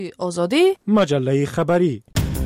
آزادی مجله خبری.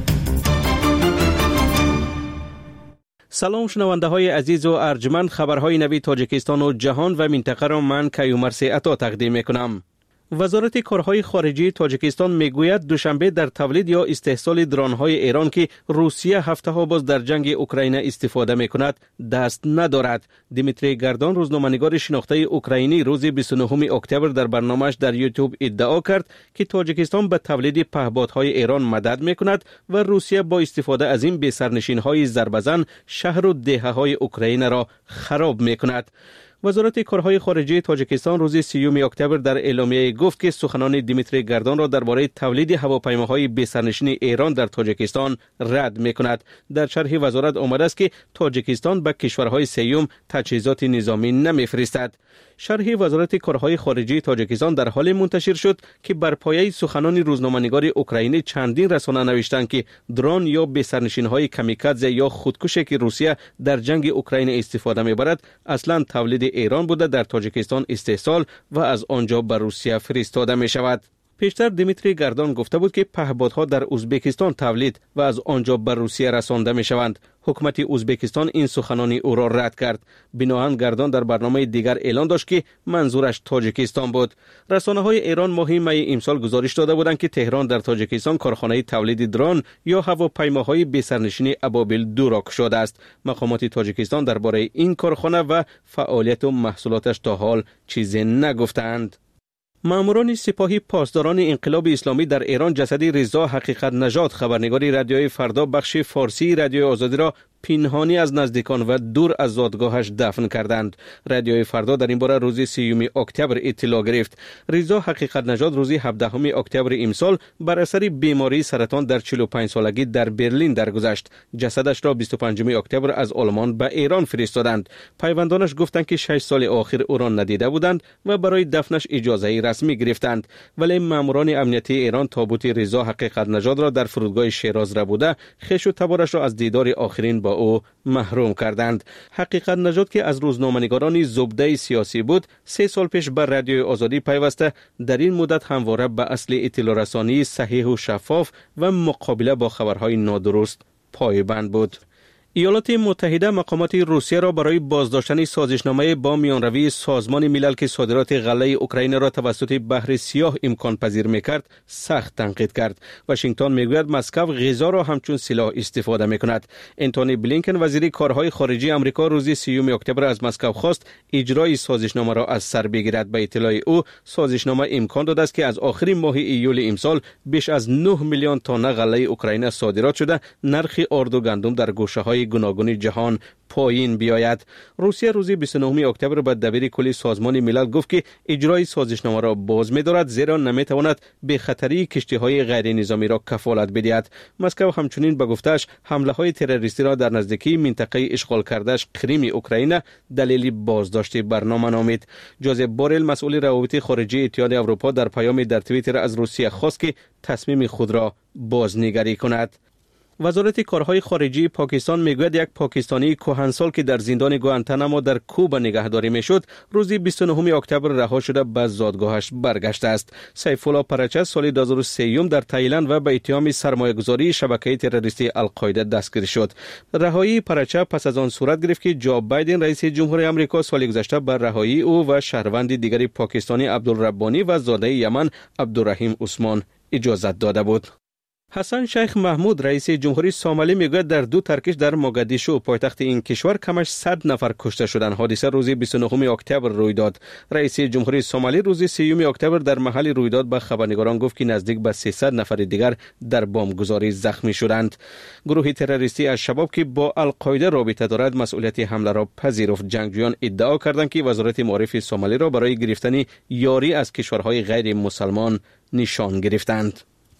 سلام شنونده های عزیز و ارجمند، خبرهای نوی تاجیکستان و جهان و منطقه را من کیومرث عطا تقدیم میکنم. وزارت کارهای خارجه تاجیکستان میگوید دوشنبه در تولید یا استحصال درون‌های ایران که روسیه هفته‌ها باز در جنگ اوکراین استفاده میکند دست ندارد. دیمیتری گردان، روزنامه‌نگار شناخته اوکراینی، روز 29 اکتبر در برنامه‌اش در یوتیوب ادعا کرد که تاجیکستان به تولید پهپادهای ایران مدد میکند و روسیه با استفاده از این به سرنشین‌های ضربه‌زن شهر و دهه‌های اوکراین را خراب میکند. وزارت کارهای خارجه تاجیکستان روز 30 اکتبر در اعلامیه گفت که سخنان دیمیتری گردان را درباره تولید هواپیماهای بی سرنشین ایران در تاجیکستان رد می‌کند. در شرح وزارت آمده است که تاجیکستان به کشورهای سوم تجهیزات نظامی نمی‌فرستد. شرح وزارت کارهای خارجه تاجیکستان در حال منتشر شد که بر پایه سخنان روزنامه‌نگار اوکراینی چندین رسانه نوشتند که درون یا بی سرنشین‌های کامیکادزه یا خودکشی که روسیه در جنگ اوکراین استفاده می‌برد اصلاً تولید ایران بوده، در تاجیکستان استحصال و از آنجا به روسیه فرستاده می شود. پیشتر دیمیتری گردان گفته بود که پهپادها در ازبکستان تولید و از آنجا به روسیه رسانده می شوند. حکومت ازبکستان این سخنان او را رد کرد. بناهن گردان در برنامه دیگر اعلان داشت که منظورش تاجیکستان بود. رسانه‌های ایران ماه می امسال گزارش داده بودند که تهران در تاجیکستان کارخانه تولید درون یا هواپیماهای بی سرنشین ابابیل 2 را گشوده است. مقامات تاجیکستان درباره این کارخانه و فعالیت و محصولاتش تا حال چیزی نگفتند. ماموران سپاهی پاسداران انقلاب اسلامی در ایران جسد رضا حقیقت نژاد، خبرنگار رادیوی فردا بخش فارسی رادیوی آزادی را پنهانی از نزدیکان و دور از زادگاهش دفن کردند. رادیوی فردا در این باره روز 30 اکتبر اطلاع گرفت. رضا حقیقت نژاد روز 17 اکتبر امسال بر اثر بیماری سرطان در 45 سالگی در برلین درگذشت. جسدش را 25 اکتبر از آلمان به ایران فرستادند. پیوندانش گفتند که 6 سال آخر او را ندیده بودند و برای دفنش اجازه رسمی گرفتند، ولی ماموران امنیتی ایران تابوت رضا حقیقت نژاد را در فرودگاه شیراز ربوده خویش و تبارش را از دیدار آخرین با او محروم کردند. حقیقت نژاد که از روزنامه‌نگاران زبده سیاسی بود، 3 سال پیش بر رادیوی آزادی پیوسته. در این مدت همواره به اصل اطلاع رسانی صحیح و شفاف و مقابله با خبرهای نادرست پایبند بود. ایالات متحده مقامات روسیه را برای بازداشتن سازشنامه با میانروی سازمان ملل که صادرات غله اوکراین را توسط بحر سیاه امکان پذیر میکرد سخت تنقید کرد. واشنگتن میگوید مسکو غذا را همچون سلاح استفاده میکند. انتونی بلینکن وزیر کارهای خارجه آمریکا روز 30 اکتبر از مسکو خواست اجرای سازشنامه را از سر بگیرد. به اطلاع او سازشنامه امکان داده است که از آخر ماه ایول امسال بیش از 9 میلیون تن غله اوکراین صادرات شده نرخ آرد و گندم در گوشه‌های گوناگون جهان پایین بیاید. روسیه روز 29 اکتبر به دبیر کل سازمان ملل گفت که اجرای سازشنامه را باز می‌دارد، زیرا نمی‌تواند به خطری کشتی‌های غیر نظامی را کفالت بدهد. مسکو همچنین به گفته‌اش حمله‌های تروریستی را در نزدیکی منطقه اشغال کرده‌اش کریم اوکراین دلیل بازداشت برنامه نامید. جوزف بورل مسئول روابط خارجه اتحاد اروپا در پیامی در توییتر از روسیه خواست که تصمیم خود را بازنگری کند. وزارت کارهای خارجه پاکستان میگوید یک پاکستانی کهنسال که در زندان گوانتانامو در کوبا نگهداری میشد روز 29 اکتبر رها شده به زادگاهش برگشته است. سیف الله پرچه سال 2003 در تایلند و به اتهام سرمایه‌گذاری شبکه تروریستی القاعده دستگیر شد. رهایی پرچه پس از آن صورت گرفت که جو بایدن رئیس جمهور آمریکا سال گذشته بر رهایی او و شهروند دیگری پاکستانی عبدالربانی و زاده یمن عبدالرحیم عثمان اجازت داده بود. حسن شیخ محمود رئیس جمهوری سومالی میگوید در 2 ترکش در موگادیشو پایتخت این کشور کمش 100 نفر کشته شدند. حادثه روز 29 اکتبر روی داد. رئیس جمهوری سومالی روز 30 اکتبر در محل رویداد به خبرنگاران گفت که نزدیک به 300 نفر دیگر در بمبگذاری زخمی شدند. گروه تروریستی الشباب که با القاعده رابطه دارد مسئولیت حمله را پذیرفت. جنگجویان ادعا کردند که وزارت معارف سومالی را برای گرفتن یاری از کشورهای غیر مسلمان نشان گرفتند.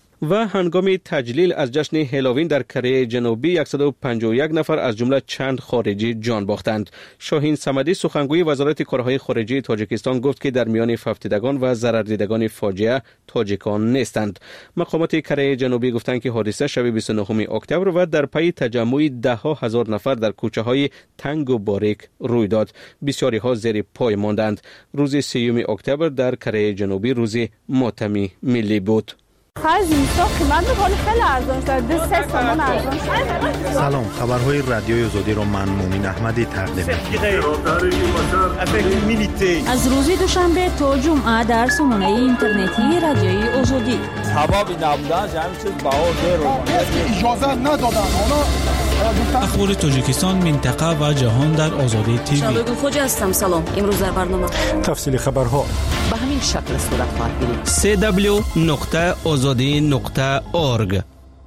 و هنگام تجلیل از جشن هالووین در کره جنوبی 151 نفر از جمله چند خارجی جان باختند. شاهین صمدی سخنگوی وزارت کارهای خارجه تاجیکستان گفت که در میان فوتیدگان و ضرر دیدگان فاجعه تاجیکان نیستند. مقامات کره جنوبی گفتند که حادثه شب 29 اکتبر و در پی تجمع 10,000 نفر در کوچه‌های تنگ و باریک روی داد. بسیاری ها زیر پای ماندند. روز 30 اکتبر در کره جنوبی روز ماتم ملی بود. خرج اینستا قیمت ولی خیلی ارزان شده 3 تومان ارزان شده. سلام، خبرهای رادیوی آزادی رو من مومین احمدی تقدیم می‌کنم. از روز دوشنبه تا جمعه در سامانه اینترنتی رادیوی آزادی. حبابی نبودن همین چیز باور رو اجازه ندادن. اخبار تاجیکستان، منطقه و جهان در آزادی تیوی. شبگون خوج هستم. سلام. امروز در برنامه تفصیل خبرها به همین شکل صورت خواهد گرفت. www.azadi.org.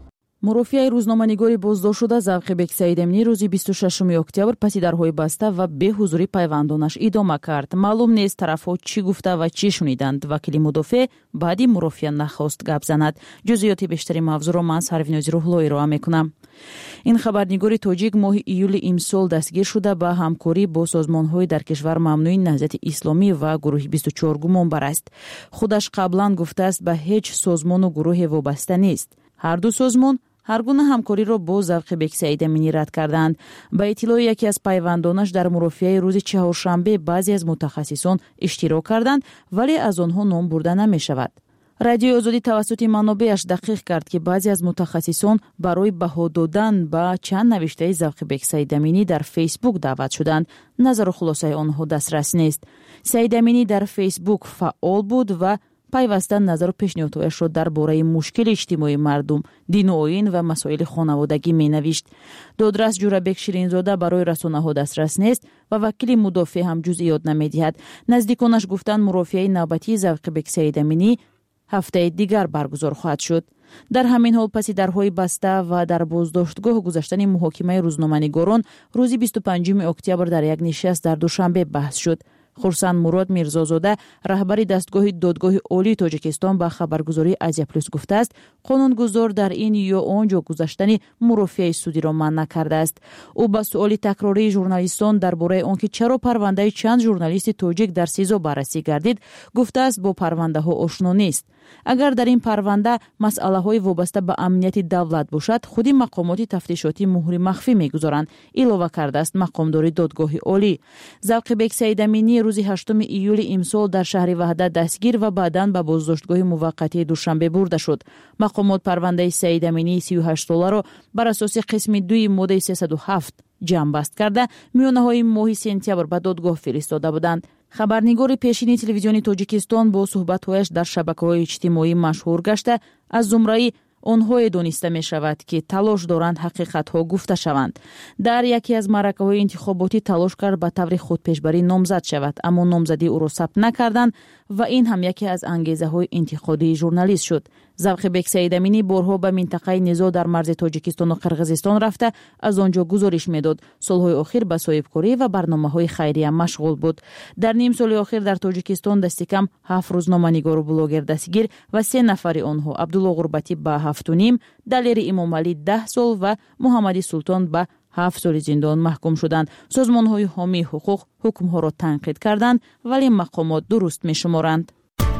مرافعه روزنامه‌نگاری بازداشت شده زوق بک سعید امینی روزی 26 اکتبر پس درهای بسته و به حضوری پیوندانش ادامه کرد. معلوم نیست طرف‌ها چی گفته و چی شنیدند. وکیل مدافع بعدی مرافعه نخواست گپ زند. جزئیات بیشتری موضوع را من سرویناز روحلویی ارائه می‌کنم. این خبرنگار تاجیک ماه ایول امسال دستگیر شده با همکاری با سازمان‌های در کشور ممنوع نهضت اسلامی و گروه 24 گمان بر است. خودش قبلا گفته است به هیچ سازمان و گروه وابسته نیست. هر دو سازمان هر گونه همکاری را با زوق بک سعید امینی رد کردند. با اطلاع یکی از پیوندانش در مرافعه روز چهارشنبه بعضی از متخصصان اشتراک کردند ولی از آنها نام برده نمی شود. رادیو آزادی توسط منابعش دقیق کرد که بعضی از متخصصان برای بها دادن به چند نوشته زوق بک سعید امینی در فیسبوک دعوت شدند. نظر و خلاصه آنها دسترس نیست. سعید امینی در فیسبوک فعال بود و پیوسته نظر و پیشنهادش را درباره مشکل اجتماعی مردم، دین و آیین و مسائل خانوادگی می‌نوشت. دادرس جورابک شیرینزاده برای رسانه‌ها دسترس نیست و وکیل مدافع هم جزئیات نمی‌دهد. نزدیکانش گفتند مرافعه نوبتی زوق بک سعید امینی هفته دیگر برگزار خواهد شد. در همین حال پس درهای بسته و در بازداشتگاه گذشتن محاکمه روزنامه‌نگاران روز 25 اکتبر در یک نشست در دوشنبه بحث شد. خورسند مراد میرزازاده رهبر دستگاه دادگاه عالی تاجیکستان به خبرگزاری آزیا پلاس گفته است قانونگذار در این یا آنجا گذاشتن مرافعه سودی را منع کرده است. او با سؤال تکراری ژورنالیستان درباره آنکه چرا پرونده چند ژورنالیست تاجیک در سیزو بررسی گردید گفته است با پرونده ها آشنا نیست. اگر در این پرونده مسئله های وابسته به امنیت دولت باشد خودی مقامات تفتیشاتی مهر مخفی میگذارند. علاوه کرده است مقامدار دادگاه عالی. زوق بک سعید امینی روز 8 ایول امسال در شهر وحدت دستگیر و بعداً به بازداشتگاه موقتی دوشنبه برده شد. مقامات پرونده سعید امینی 38 ساله را بر اساس قسم 2 ماده 307 جمع بست کرده میانه‌های ماه سپتامبر به دادگاه فرستاده بودند. خبرنگار پیشین تلویزیون تاجیکستان با صحبت‌هایش در شبکه‌های اجتماعی مشهور گشته از زمره آنها دانسته می شود که تلاش دارند حقیقت‌ها گفته شوند. در یکی از معرکه‌های انتخاباتی تلاش کرد به طور خودپیشبری نامزد شود اما نامزدی او را ثبت نکردند و این هم یکی از انگیزه‌های انتقادی ژورنالیست شد. زوق بک سعید امینی بارها به منطقه نزاع در مرز تاجیکستان و قرقیزستان رفته از آنجا گزارش میداد. سالهای اخیر به صاحبکاری و برنامه‌های خیریه مشغول بود. در نیم سال اخیر در تاجیکستان دست کم 7 روزنامه‌نگار و بلاگر دستگیر و 3 نفر آنها عبدالله غربتی به 7.5، دلیر امام علی 10 سال و محمدی سلطان به 7 سال زندان محکوم شدند. سازمان‌های حامی حقوق حکم‌ها را تنقید کردند ولی مقامات درست می‌شمارند.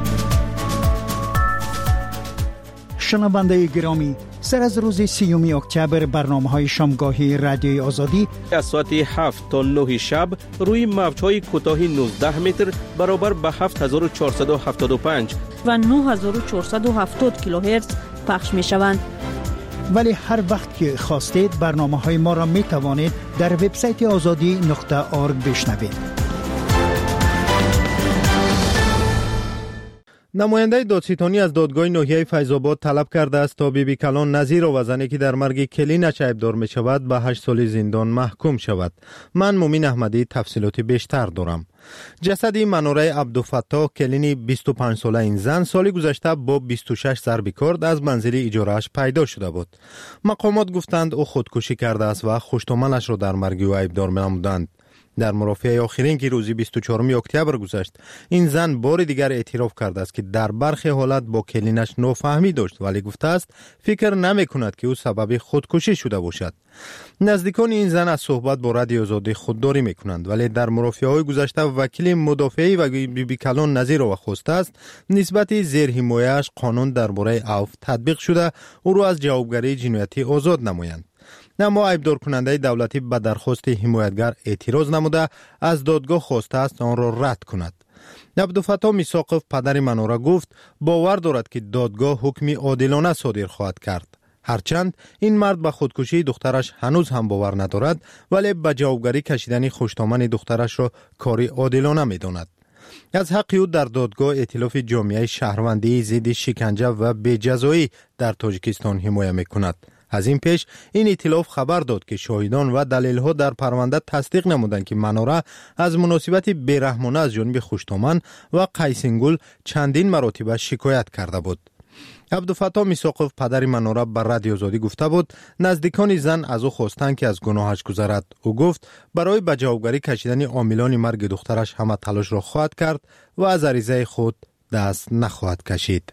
شنونده گرامی، سر از روز 30 اکتبر برنامه‌های شامگاهی رادیوی آزادی از ساعت 7 تا 9 شب روی موج‌های کوتاه 19 متر برابر به 7475 و 9470 کیلوهرتز پخش می‌شوند. ولی هر وقت که خواستید برنامه‌های ما را می‌توانید در وبسایت azadi.org بشنوید. نماینده دادستانی از دادگاه ناحیه فیض‌آباد طلب کرده است تا بیبی کلان نظیر و زنی که در مرگ کلینش عیبدار می شود به 8 سال زندان محکوم شود. من مومین احمدی تفصیلات بیشتر دارم. جسد منوره عبدالفتاح کلینی 25 ساله این زن سال گذشته با 26 ضرب کارد از منزل اجاره‌اش پیدا شده بود. مقامات گفتند او خودکشی کرده است و خوشتومنش را در مرگ او عیبدار نمودند. در مرافعه آخرین که روزی 24 اکتبر گذشت این زن بار دیگر اعتراف کرده است که در برخی حالت با کلینش نافهمی داشت ولی گفته است فکر نمی کند که او سبب خودکشی شده باشد. نزدیکان این زن از صحبت با رادیو آزادی خودداری می کنند ولی در مرافعه های گذشته وکیل مدافعی و بیبی کلان نظیر را خواسته است نسبت زیر حمایه‌اش قانون درباره عفو تطبیق شده او را از جوابگری جنایتی آزاد نمایند. اما عیبدار کننده دولتی به درخواست حمایتگر اعتراض نموده از دادگاه خواسته است آن را رد کند. عبدالفتاح میثاقف پدر منورا گفت باور دارد که دادگاه حکمی عادلانه صادر خواهد کرد. هرچند این مرد به خودکشی دخترش هنوز هم باور ندارد، ولی به جوابگری کشیدن خوشتامن دخترش را کاری عادلانه می‌داند. از حق او در دادگاه ائتلاف جامعه شهروندی ضد شکنجه و بی‌جزایی در تاجیکستان حمایت می‌کند. از این پیش این ائتلاف خبر داد که شاهدان و دلیل‌ها در پرونده تصدیق نمودند که مناره از مناسبت بی‌رحمانه از جانب خوشتامن و قیسینگل چندین مراتب شکایت کرده بود. عبدالفتاح میثاقف پدر مناره بر رادیو آزادی گفته بود نزدیکان زن از او خواستند که از گناهش گذرد. او گفت برای به جوابگری کشیدن عاملان مرگ دخترش همه تلاش را خواهد کرد و از عریضه خود دست نخواهد کشید.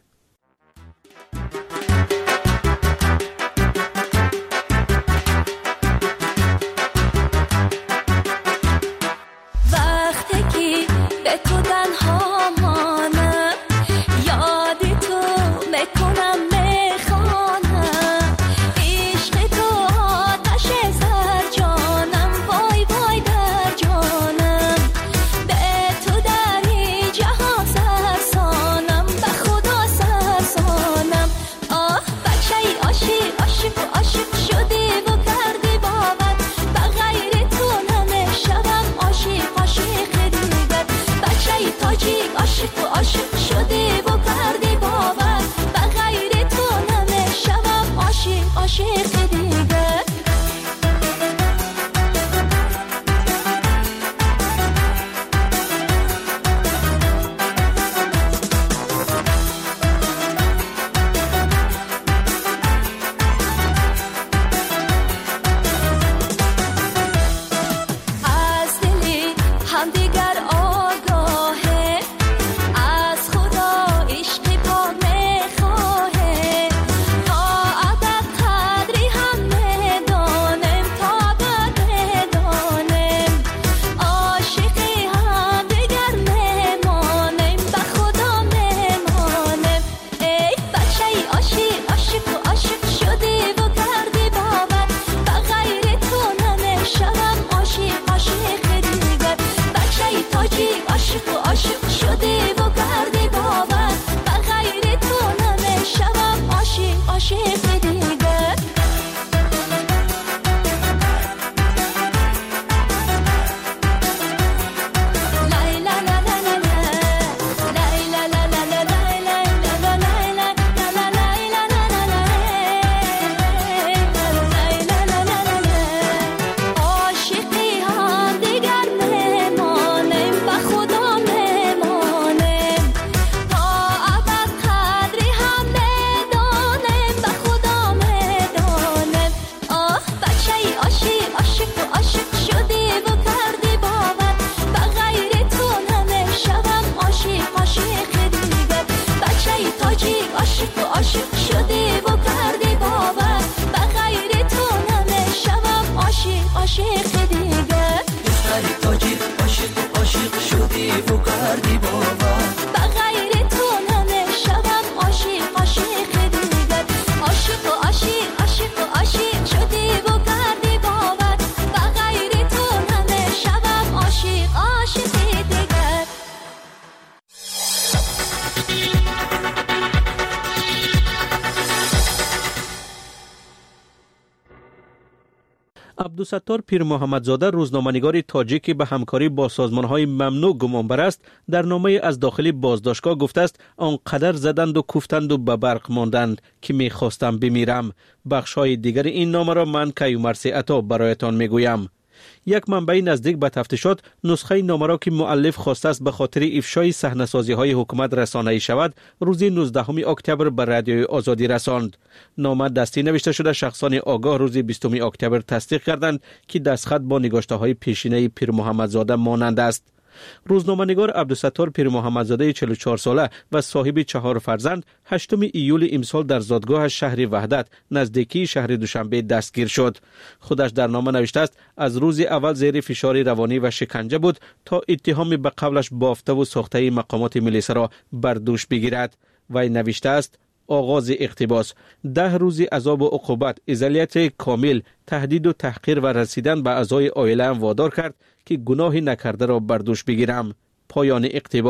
عبدالستار پیر محمدزاده روزنامه‌نگار تاجیکی به همکاری با سازمان‌های ممنوع گمانبر است در نامه از داخل بازداشتگاه گفته است آنقدر زدند و کوفتند و به برق ماندند که می‌خواستم بمیرم. بخش‌های دیگر این نامه را من کیومرثی عطا برایتان می‌گویم. یک منبع نزدیک به تفتیشات نسخه نامه را که مؤلف خواسته است به خاطر افشای صحنه‌سازی‌های حکومت رسانه‌ای شود روز 19 اکتبر به رادیوی آزادی رساند. نامه دستی نوشته شده شخصان آگاه روز 20 اکتبر تصدیق کردند که دستخط با نگاشته‌های پیشینه پیر محمدزاده مانند است. روزنامه‌نگار عبدالستار پیر محمدزاده 44 ساله و صاحب 4 فرزند 8 ایول امسال در زادگاه شهر وحدت نزدیکی شهر دوشنبه دستگیر شد. خودش در نامه نوشته است از روز اول زیر فشار روانی و شکنجه بود تا اتهام به قبلش بافته و ساخته مقامات ملیسا را بر دوش بگیرد. وی نوشته است آغاز اقتباس 10 روز عذاب و عقوبت، ازالیت کامل، تهدید و تحقیر و رسیدن به اعضای عائله وادار کرد که گناهی نکرده را بر دوش بگیرم. پایان اقتباس.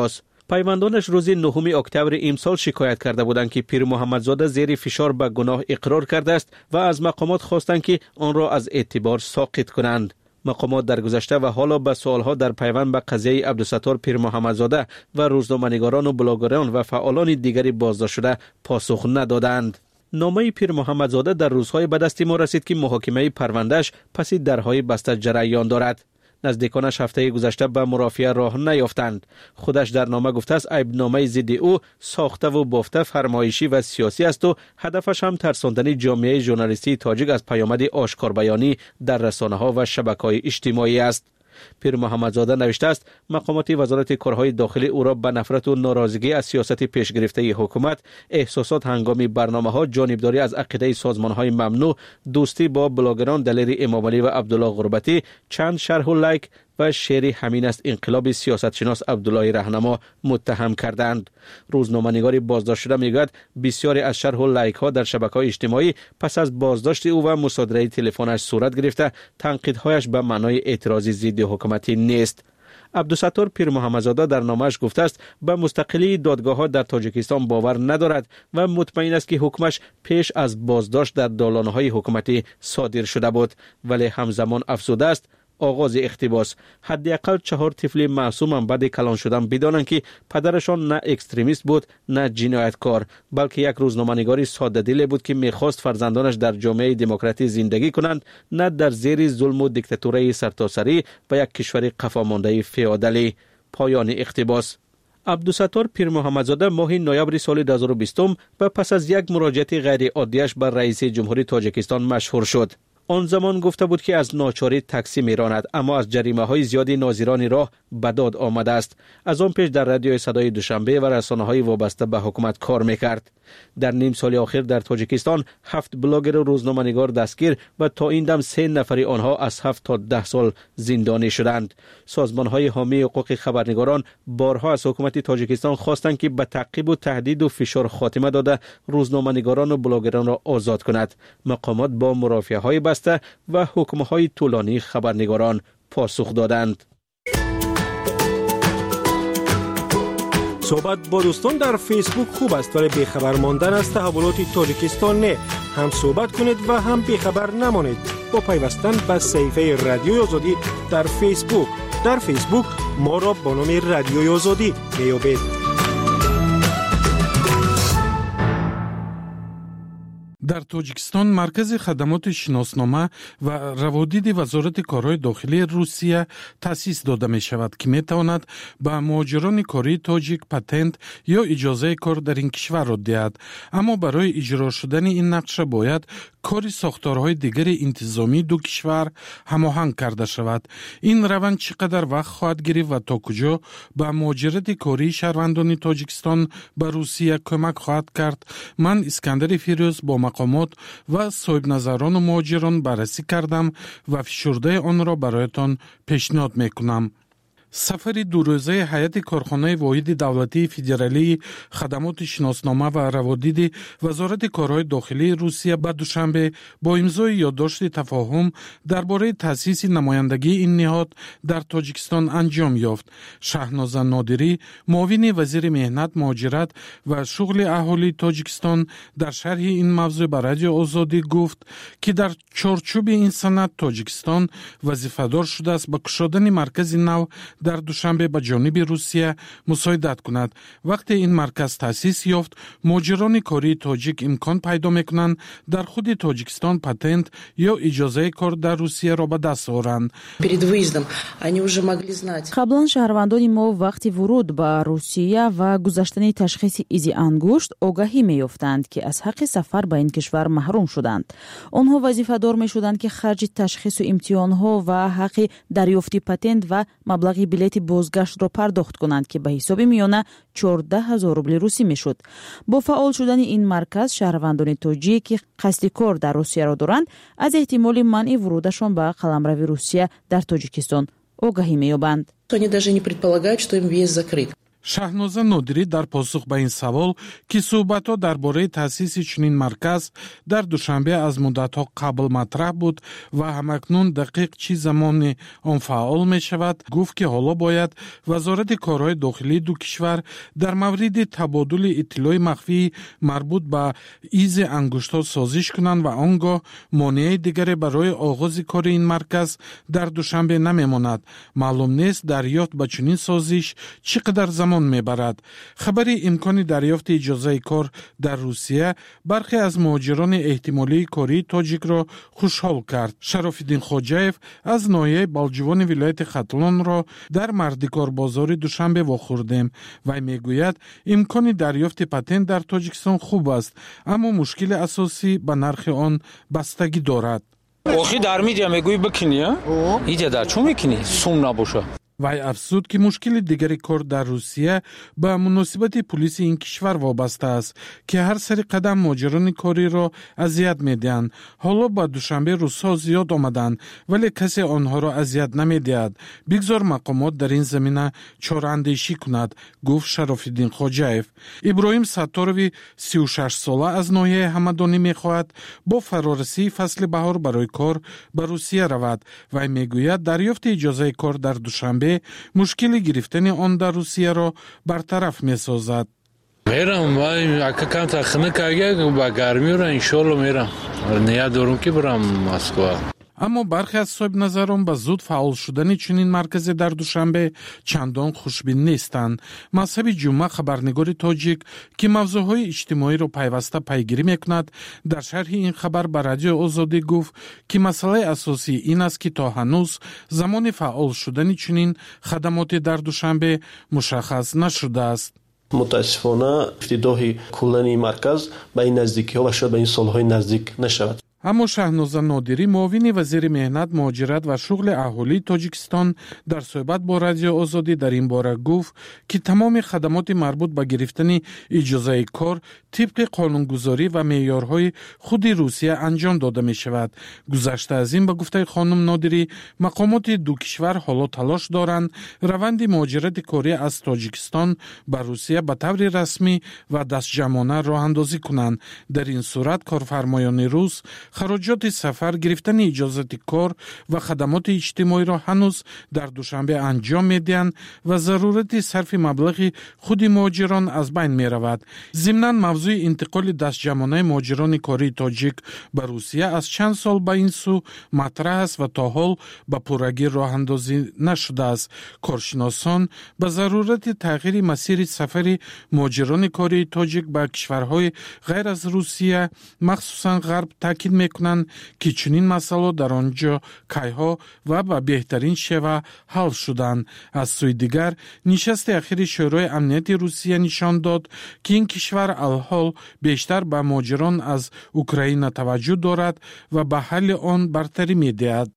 پیوندانش روز 9 اکتبر امسال شکایت کرده بودند که پیر محمدزاده زیر فشار به گناه اقرار کرده است و از مقامات خواستند که آن را از اعتبار ساقط کنند. مقامات در گذشته و حالا به سوالها در پیوند به قضیه عبدالستار پیر محمدزاده و روزنامه‌نگاران و بلاگران و فعالان دیگری بازداشت شده پاسخ ندادند. نامه پیر محمدزاده در روزهای به دست ما رسید که محاکمه پروندهش پس درهای بسته جریان دارد. نزدیکانش هفته گذشته به مرافعه راه نیافتند. خودش در نامه گفته است عیبنامه ضد او ساخته و بافته فرمایشی و سیاسی است و هدفش هم ترساندن جامعه ژورنالیستی تاجیک از پیامد آشکار بیانی در رسانه‌ها و شبکه‌های اجتماعی است. پیر محمدزاده نوشته است مقامات وزارت کارهای داخلی او را به نفرت و ناراضگی از سیاست پیش گرفته حکومت، احساسات هنگام برنامه‌ها، جانبداری از عقیده سازمان‌های ممنوع، دوستی با بلاگران دلیر امامعلی و عبدالله غربتی، چند شرح و لایک و شعر همین است انقلاب سیاستشناس عبدالله رهنما متهم کردند. روزنامه‌نگار بازداشت شده میگوید بسیاری از شرح و لایک ها در شبکه‌های اجتماعی پس از بازداشت او و مصادره تلفنش صورت گرفته تنقیدهایش به معنای اعتراضی ضد حکومتی نیست. عبدالستار پیر محمدزاده در نامش گفته است به مستقلی دادگاه‌ها در تاجیکستان باور ندارد و مطمئن است که حکمش پیش از بازداشت در دالان‌های حکومتی صادر شده بود، ولی همزمان افزوده است آغاز اقتباس حداقل 4 طفل معصوم بعد کلان شدن بدانند که پدرشان نه اکستریمیست بود نه جنایتکار، بلکه یک روزنامه‌نگاری ساده دل بود که میخواست فرزندانش در جامعه دموکراتی زندگی کنند، نه در زیر ظلم و دیکتاتوری سرتاسری و یک کشور قفامانده فئودالی. پایان اقتباس. عبدالستار پیر محمدزاده ماه نوامبر سال 2020 و پس از یک مراجعت غیر عادیش بر رئیس جمهوری تاجیکستان مشهور شد. آن زمان گفته بود که از ناچاری تاکسی میراند، اما از جریمه‌های زیادی ناظران راه به داد آمده است. از آن پیش در رادیو صدای دوشنبه و رسانه‌های وابسته به حکومت کار میکرد. در نیم سال اخیر در تاجیکستان 7 بلاگر و روزنامه‌نگار دستگیر و تا این دم 3 نفر آنها از 7 تا 10 سال زندانی شدند. سازمان‌های حامی حقوق خبرنگاران بارها از حکومت تاجیکستان خواستند که به تعقیب و تهدید و فشار خاتمه داده روزنامه‌نگاران و بلاگران را آزاد کند. مقامات با مرافعه‌های بسته و حکم‌های طولانی خبرنگاران پاسخ دادند. صحبت با دوستان در فیسبوک خوب است، ولی بیخبر ماندن از تحولات تاجیکستان نه. هم صحبت کنید و هم بیخبر نمانید با پیوستن به صفحه رادیوی آزادی در فیسبوک. در فیسبوک ما را با نام رادیوی آزادی میابید. در تاجیکستان مرکز خدمات شناسنامه و روادید وزارت کارهای داخلی روسیه تأسیس داده می شود که می تواند به مهاجران کاری تاجیک پتنت یا اجازه کار در این کشور را دهد، اما برای اجرا شدن این نقشه باید کاری ساختارهای دیگر انتظامی دو کشور هماهنگ کرده شود. این روند چقدر وقت خواهد گرفت و تا کجا به مهاجرت کاری شهروندان تاجیکستان به روسیه کمک خواهد کرد؟ من اسکندر فیروز با مقامات و صاحب نظران و مهاجران بررسی کردم و فشرده آن را برایتان پیشنهاد میکنم. سفر 2 روزه هیئت کارخانه واحد دولتی فدرالی خدمات شناسنامه و روادید وزارت کارهای داخلی روسیه به دوشنبه با امضای یادداشت تفاهم درباره تأسیس نمایندگی این نهاد در تاجیکستان انجام یافت. شهناز نادری، معاون وزیر مهنت، مهاجرت و شغل اهالی تاجیکستان، در شرح این موضوع به رادیو آزادی گفت که در چارچوب این سند تاجیکستان وظیفه‌دار شده است با گشودن مرکز نو در دوشنبه به جانب روسیه مساعدت کند. وقتی این مرکز تأسیس یافت، مهاجران کاری تاجیک امکان پیدا میکنند در خود تاجیکستان پتنت یا اجازه کار در روسیه را به دست آورند. قبلا شهروندان ما وقتی ورود به روسیه و گذاشتن تشخیص ایزی انگشت آگاهی می‌یافتند که از حق سفر به این کشور محروم شدند. آنها وظیفه دار می‌شدند که خرج تشخیص و امتحان‌ها و حق دریافت پتنت و مبلغ بلیت بازگشت را پرداخت کنند که به حساب میانه 14,000 روبل روسی میشد. با فعال شدن این مرکز، شهروندان تاجیک که قصد کار در روسیه را دارند از احتمال منع ورودشان به قلمرو روسیه در تاجیکستان آگاهی می‌یابند. شاهنازه نادری در پاسخ به این سوال که صحبت‌ها درباره تأسیس چنین مرکز در دوشنبه از مدت‌ها قبل مطرح بود و همکنون دقیق چه زمان آن فعال می‌شود، گفت که حالا باید وزارت کارهای داخلی دو کشور در مورد تبادل اطلاع مخفی مربوط به ایز انگشت‌ها سازش کنند و آنگاه مانع دیگری برای آغاز کار این مرکز در دوشنبه نمی‌ماند. معلوم نیست دریافت به چنین سازش چقدر زمان میبرد. خبری امکان دریافت اجازه کار در روسیه برخی از مهاجران احتمالی کاری تاجیک را خوشحال کرد. شراف‌الدین خوجاєв از ناحیه بالجوان ولایت ختلان را در مردکار بازار دوشنبه واخوردیم و میگوید امکان دریافت پتنت در تاجیکستان خوب است، اما مشکل اساسی به نرخ آن بستگی دارد. آخی در میدیا میگویی بکنی ها؟ ایجا در چون میکنی؟ سوم نباشه. وی افزود که مشکل دیگری کار در روسیه به مناسبت پلیس این کشور وابسته است که هر سری قدم مهاجران کاری را اذیت میدهند. حالا با دوشنبه روس‌ها زیاد آمدند ولی کسی آنها را اذیت نمیدهد. بگذار مقامات در این زمینه چاره‌اندیشی کند، گفت شراف‌الدین خوجاєв. ابراهیم ستاروی 36 ساله از ناحیه همدانی میخواهد با فرارسی فصل بهار برای کار به روسیه رود و میگوید دریافت اجازه کار در دوشنبه مشکل گرفتن آن در روسیه را برطرف می سازد. میرم اگه کم تخنه که با گرمی را انشالله میرم. نیت دارم که برم مسکو. اما برخی از صاحب نظران به زود فعال شدن چنین مرکز در دوشنبه چندان خوشبین نیستند. مذهب جمعه خبرنگار تاجیک که موضوعهای اجتماعی را پیوسته پیگیری میکند در شرح این خبر به رادیو آزادی گفت که مسئله اساسی این است که تا هنوز زمان فعال شدن چنین خدمات در دوشنبه مشخص نشده است. متاسفانه افتتاح کلانی مرکز به این نزدیکی ها و شاید به این سالهای نزدیک نشود. اما شاهنازه نادری معاون وزیر مهنت، مهاجرت و شغل اهالی تاجیکستان در صحبت با رادیو آزادی در این باره گفت که تمام خدمات مربوط به گرفتن اجازه کار طبق قانونگذاری و معیارهای خود روسیه انجام داده می شود. گذشته از این به گفته خانم نادری مقامات دو کشور حالا تلاش دارند روند مهاجرت کاری از تاجیکستان به روسیه به طور رسمی و دستجمعانه راه اندازی کنند. در این صورت کارفرمایان روس خراجات سفر، گرفتن اجازه کار و خدمات اجتماعی را هنوز در دوشنبه انجام میدهند و ضرورت صرف مبلغ خود مهاجران از بین می رود. ضمناً موضوع انتقال دستجمعانه مهاجران کاری تاجیک به روسیه از چند سال به این سو مطرح است و تا حال به پورگی راه اندازی نشده است. کارشناسان به ضرورت تغییر مسیر سفر مهاجران کاری تاجیک به کشورهای غیر از روسیه مخصوصاً غرب تاکید میکنند که چنین مسائل در آنجا کیها و به بهترین شیوه حل شدند. از سوی دیگر نشست اخیر شورای امنیت روسیه نشان داد که این کشور الحال بیشتر به مهاجران از اوکراین توجه دارد و به حل آن برتری میدهد.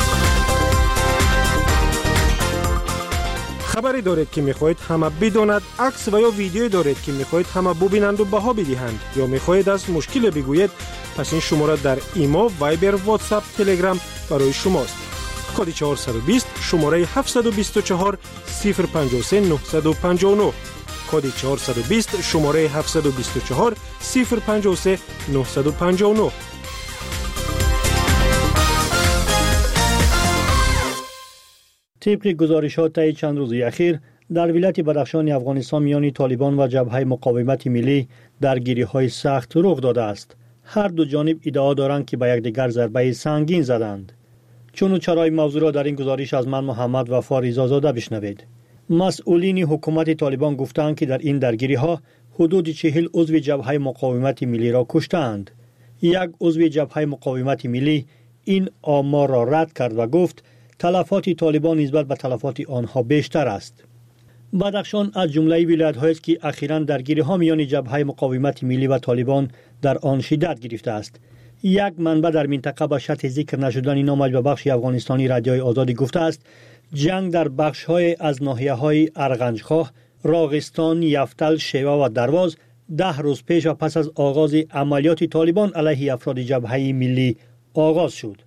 خبری دارید که میخواهید همه بداند، عکس و یا ویدیویی دارید که میخواهید همه ببینند و بها بدهند یا میخواهید از مشکل بگویید، پس این شماره در ایما، وایبر، واتساپ، تلگرام برای شماست. کد 420 شماره 724 053 959. کد 420 شماره 724 053 959. طبق گزارشات طی چند روز اخیر در ولایت بدخشان افغانستان میان طالبان و جبهه مقاومت ملی درگیری‌های سخت رخ داده است. هر دو جانب ادعا دارند که به یکدیگر ضربه سنگین زدند. چون و چرای موضوع را در این گزارش از من محمد وفا رضازاده بشنوید. مسئولین حکومت طالبان گفتند که در این درگیری‌ها حدود 40 عضو جبهه مقاومت ملی را کشتند. یک عضو جبهه مقاومت ملی این آمار را رد کرد و گفت تلفات طالبان نسبت به تلفات آنها بیشتر است. بدخشان از جمله ولایت‌هایی است که اخیراً درگیری‌ها میان جبهه مقاومت ملی و طالبان در آن شدت گرفته است. یک منبع در منطقه به شرط ذکر نشدن نامش به بخش افغانستانی رادیوی آزادی گفته است جنگ در بخش‌های از ناحیه‌های ارغنجخواه، راغستان، یفتل، شیوه و درواز 10 روز پیش و پس از آغاز عملیات طالبان علیه افراد جبهه ملی آغاز شد.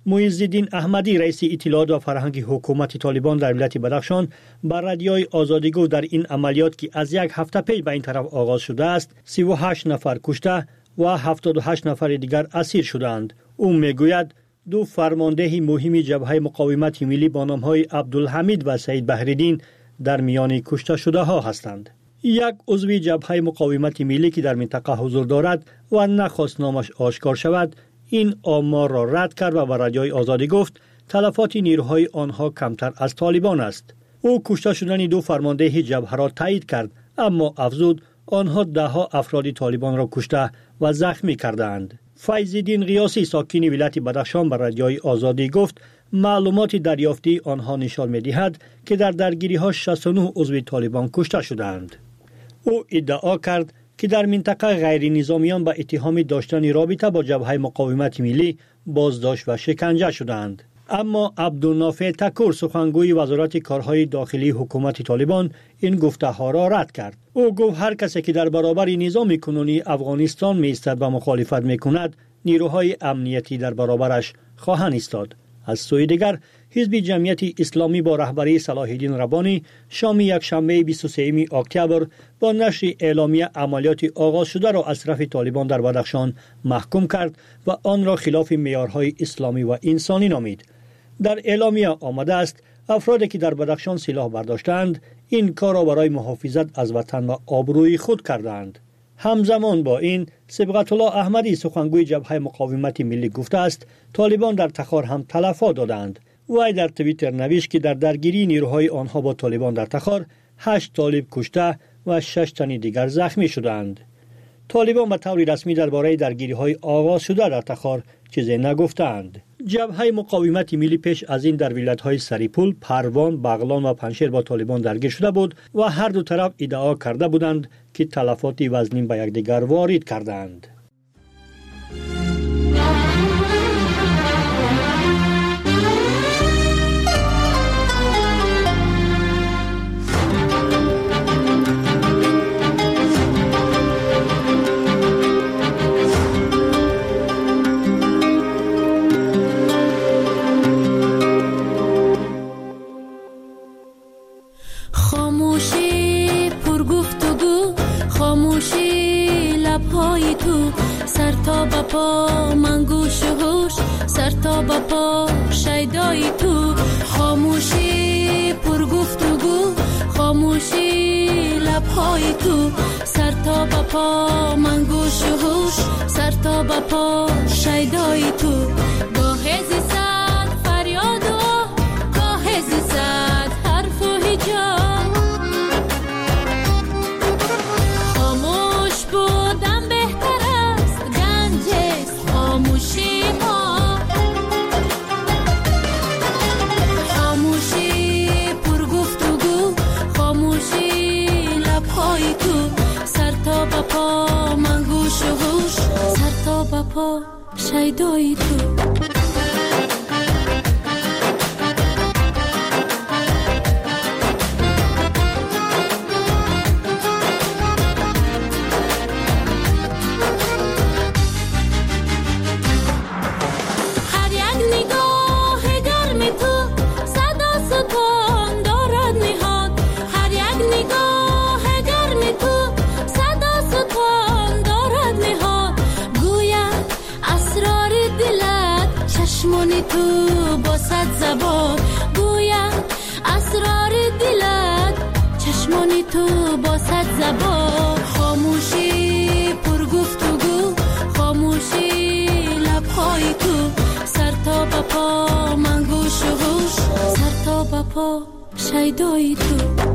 معزالدین احمدی رئیس اطلاعات و فرهنگ حکومت طالبان در ولایت بدخشان بر رادیوی آزادی گفت در این عملیات که از یک هفته پیش به این طرف آغاز شده است 38 نفر کشته و 78 نفر دیگر اسیر شدند. او میگوید دو فرمانده مهم جبهه مقاومت ملی با نام‌های عبدالحمید و سعید بحرالدین در میان کشته شده ها هستند. یک عضو جبهه مقاومت ملی که در منطقه حضور دارد و نخواست نامش آشکار شود این آمار را رد کرد و به رادیوی آزادی گفت تلفات نیروهای آنها کمتر از طالبان است. او کشته شدن دو فرمانده جبهه را تایید کرد اما افزود آنها ده ها افراد طالبان را کشته و زخمی کردند. فیض‌الدین قیاسی ساکن ولایت بدخشان به رادیوی آزادی گفت معلومات دریافتی آنها نشان می‌دهد که در درگیری‌ها 69 عضو طالبان کشته شدند. او ادعا کرد که در منطقه غیر نظامیان به اتهام داشتن رابطه با جبهه مقاومت ملی بازداشت و شکنجه شدند. اما عبدالنافع تکور سخنگوی وزارت کارهای داخلی حکومت طالبان این گفته‌ها را رد کرد. او گفت هر کسی که در برابر نظام کنونی افغانستان می‌ایستد و مخالفت می‌کند نیروهای امنیتی در برابرش خواهند ایستاد. از سوی دیگر حزب جمعیت اسلامی با رهبری صلاح الدین ربانی شام یکشنبه 23 اکتبر با نشر اعلامیه عملیات آغاز شده را از طرف طالبان در بدخشان محکوم کرد و آن را خلاف معیارهای اسلامی و انسانی نامید. در اعلامیه آمده است افرادی که در بدخشان سلاح برداشتند این کار را برای محافظت از وطن و آبروی خود کردند. همزمان با این صبغت الله احمدی سخنگوی جبهه مقاومت ملی گفته است طالبان در تخار هم تلفات دادند. وی در توییتر نوشت که در درگیری نیروهای آنها با طالبان در تخار 8 طالب کشته و 6 تن دیگر زخمی شدند. طالبان به طور رسمی درباره درگیری‌های آغاز شده در تخار چیزی نگفتند. جبهه مقاومت ملی پیش از این در ولایت‌های سریپول، پروان، بغلان و پنجشیر با طالبان درگیر شده بود و هر دو طرف ادعا کرده بودند که تلفات وزنی به یکدیگر وارد کردند. پا من گوش و هوش سر تا با پا شیدای تو خاموشی پر گفتگو خاموشی لبهای تو سر تا با پا من گوش و هوش سر تا با پا شیدای تو گاه زیستد فریاد و گاه زیستد حرف و هجاب خاموش بودم پا من گوش و هوش سر تا با پا شیدای تو تو با صد زبان گویم اسرار دلت چشمانی تو با صد زبان خاموشی پر گفتگو خاموشی لبهای تو سر تا با پا من گوش و هوش سر تا با پا شیدای تو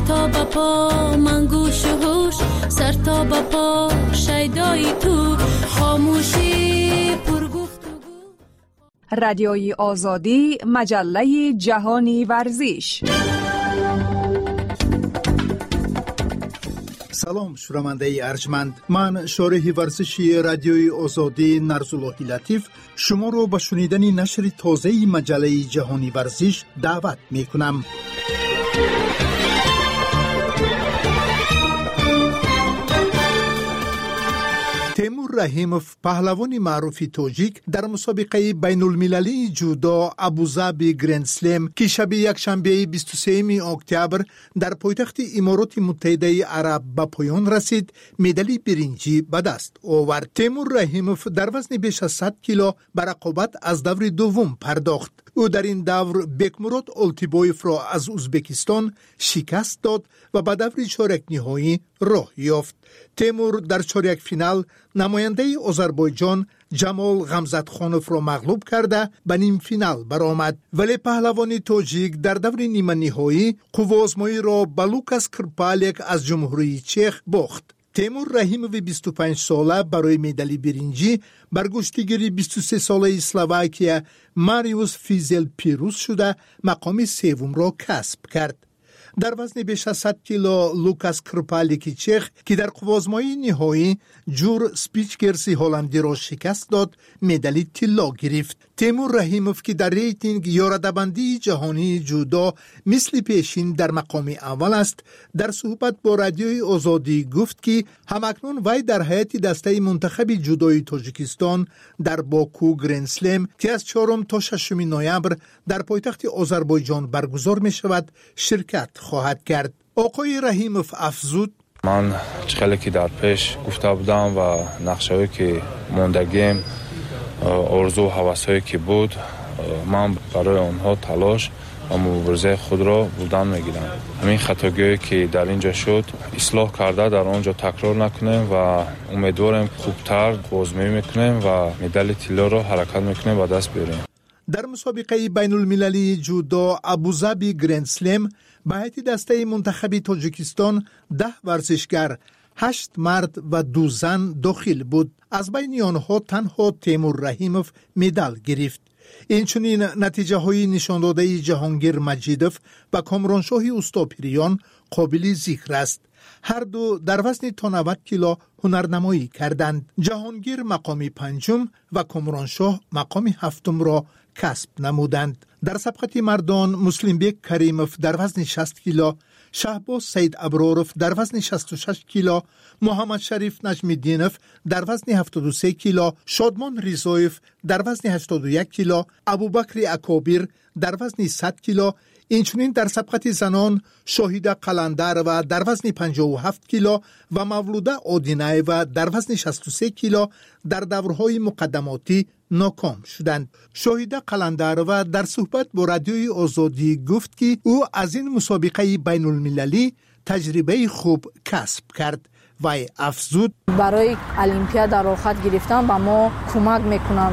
تا به پا من گوش و هوش سر تا به پا شیدای تو خاموشی پرگفت رادیوی آزادی مجله جهانی ورزش. سلام شنونده ارجمند، من شارح ورزشی رادیوی آزادی نرزاللهی لطیف شما رو به شنیدن نشر تازه مجله جهانی ورزش دعوت می کنم. تیمور رحیموف پهلوان معروف تاجیک در مسابقه بین المللی جودو ابوظبی گرند سلم که شب یکشنبه 23 اکتبر در پایتخت امارات متحده عرب به پایان رسید، مدال برنجی به دست آورد. تیمور رحیموف در وزن بیش از 100 کیلو به رقابت از دور دوم پرداخت. او در این دور بکمرات اولتیبایف را از ازبکستان شکست داد و به دور چهارک نهایی راه یافت. تیمور در چهارک فینال نماینده آذربایجان جمال غمزتخانوف را مغلوب کرده به نیم فینال برآمد، ولی پهلوان تاجیک در دور نیمه نهایی قوازمایی را به لوکاس کرپالیک از جمهوری چخ باخت. تیمور رحیموف 25 ساله برای مدال برنجی بر گشتیگری 23 ساله اسلواکیه ماریوس فیزل پیروز شده مقام سوم را کسب کرد. در وزن بیش از 100 کیلو لوکاس کرپالیک چخ که در قوازمایی نهایی جور سپیچکرسی هلندی را شکست داد، مدال طلا گرفت. تیمور رحیموف که در ریتینگ یارده‌بندی جهانی جودو مثل پیشین در مقام اول است، در صحبت با رادیوی آزادی گفت که همکنون وی در هیئت دسته منتخب جودوی تاجیکستان در باکو گرند سلم که از 4 تا 6 نوامبر در پایتخت آذربایجان برگزار می شود شرکت خواهد کرد. آقای رحیموف افزود: من خیلی که در پیش گفته بودم و نقشه‌ای که موندگیم، آرزو و هوس‌هایی که بود، من برای آنها تلاش و مبارزه خود را بودن میگیرم. همین خطاگیری که در اینجا شد اصلاح کرده در آنجا تکرار نکنیم و امیدوارم خوبتر بازجویی میکنیم و مدال طلا را حرکت میکنیم و دست بیاریم. در مسابقه بین المللی جودو ابوظبی گرند سلم به هیئت دسته منتخب تاجیکستان 10 ورزشگر، 8 مرد و 2 زن داخل بود. از بین آنها تنها تیمور رحیموف مدال گرفت. اینچنین نتیجه های نشان داده جهانگیر مجیدوف و کامرانشاه استاپریان قابل ذکر است. هر دو در وزن تا 90 کیلو هنرنمایی کردند. جهانگیر مقام 5 و کامرانشاه مقام 7 را کسب نمودند. در سبقت مردان مسلم بیگ کریموف در وزن 60 کیلو، شهباز سید ابراروف در وزن 66 کیلو، محمد شریف نجمیدینوف در وزن 73 کیلو، شادمان ریزایف در وزن 81 کیلو، ابوبکر اکابیر در وزن 100 کیلو، اینچنین در سبقت زنان شاهیده قلندر و در وزن 57 کیلو و مولوده آدینایو در وزن 63 کیلو در دورهای مقدماتی ناکام شدند. شاهیده قلندروا در صحبت با رادیوی آزادی گفت که او از این مسابقه بین المللی تجربه خوب کسب کرد و افزود: برای المپیاد در آخر گرفتن با ما کمک میکنن.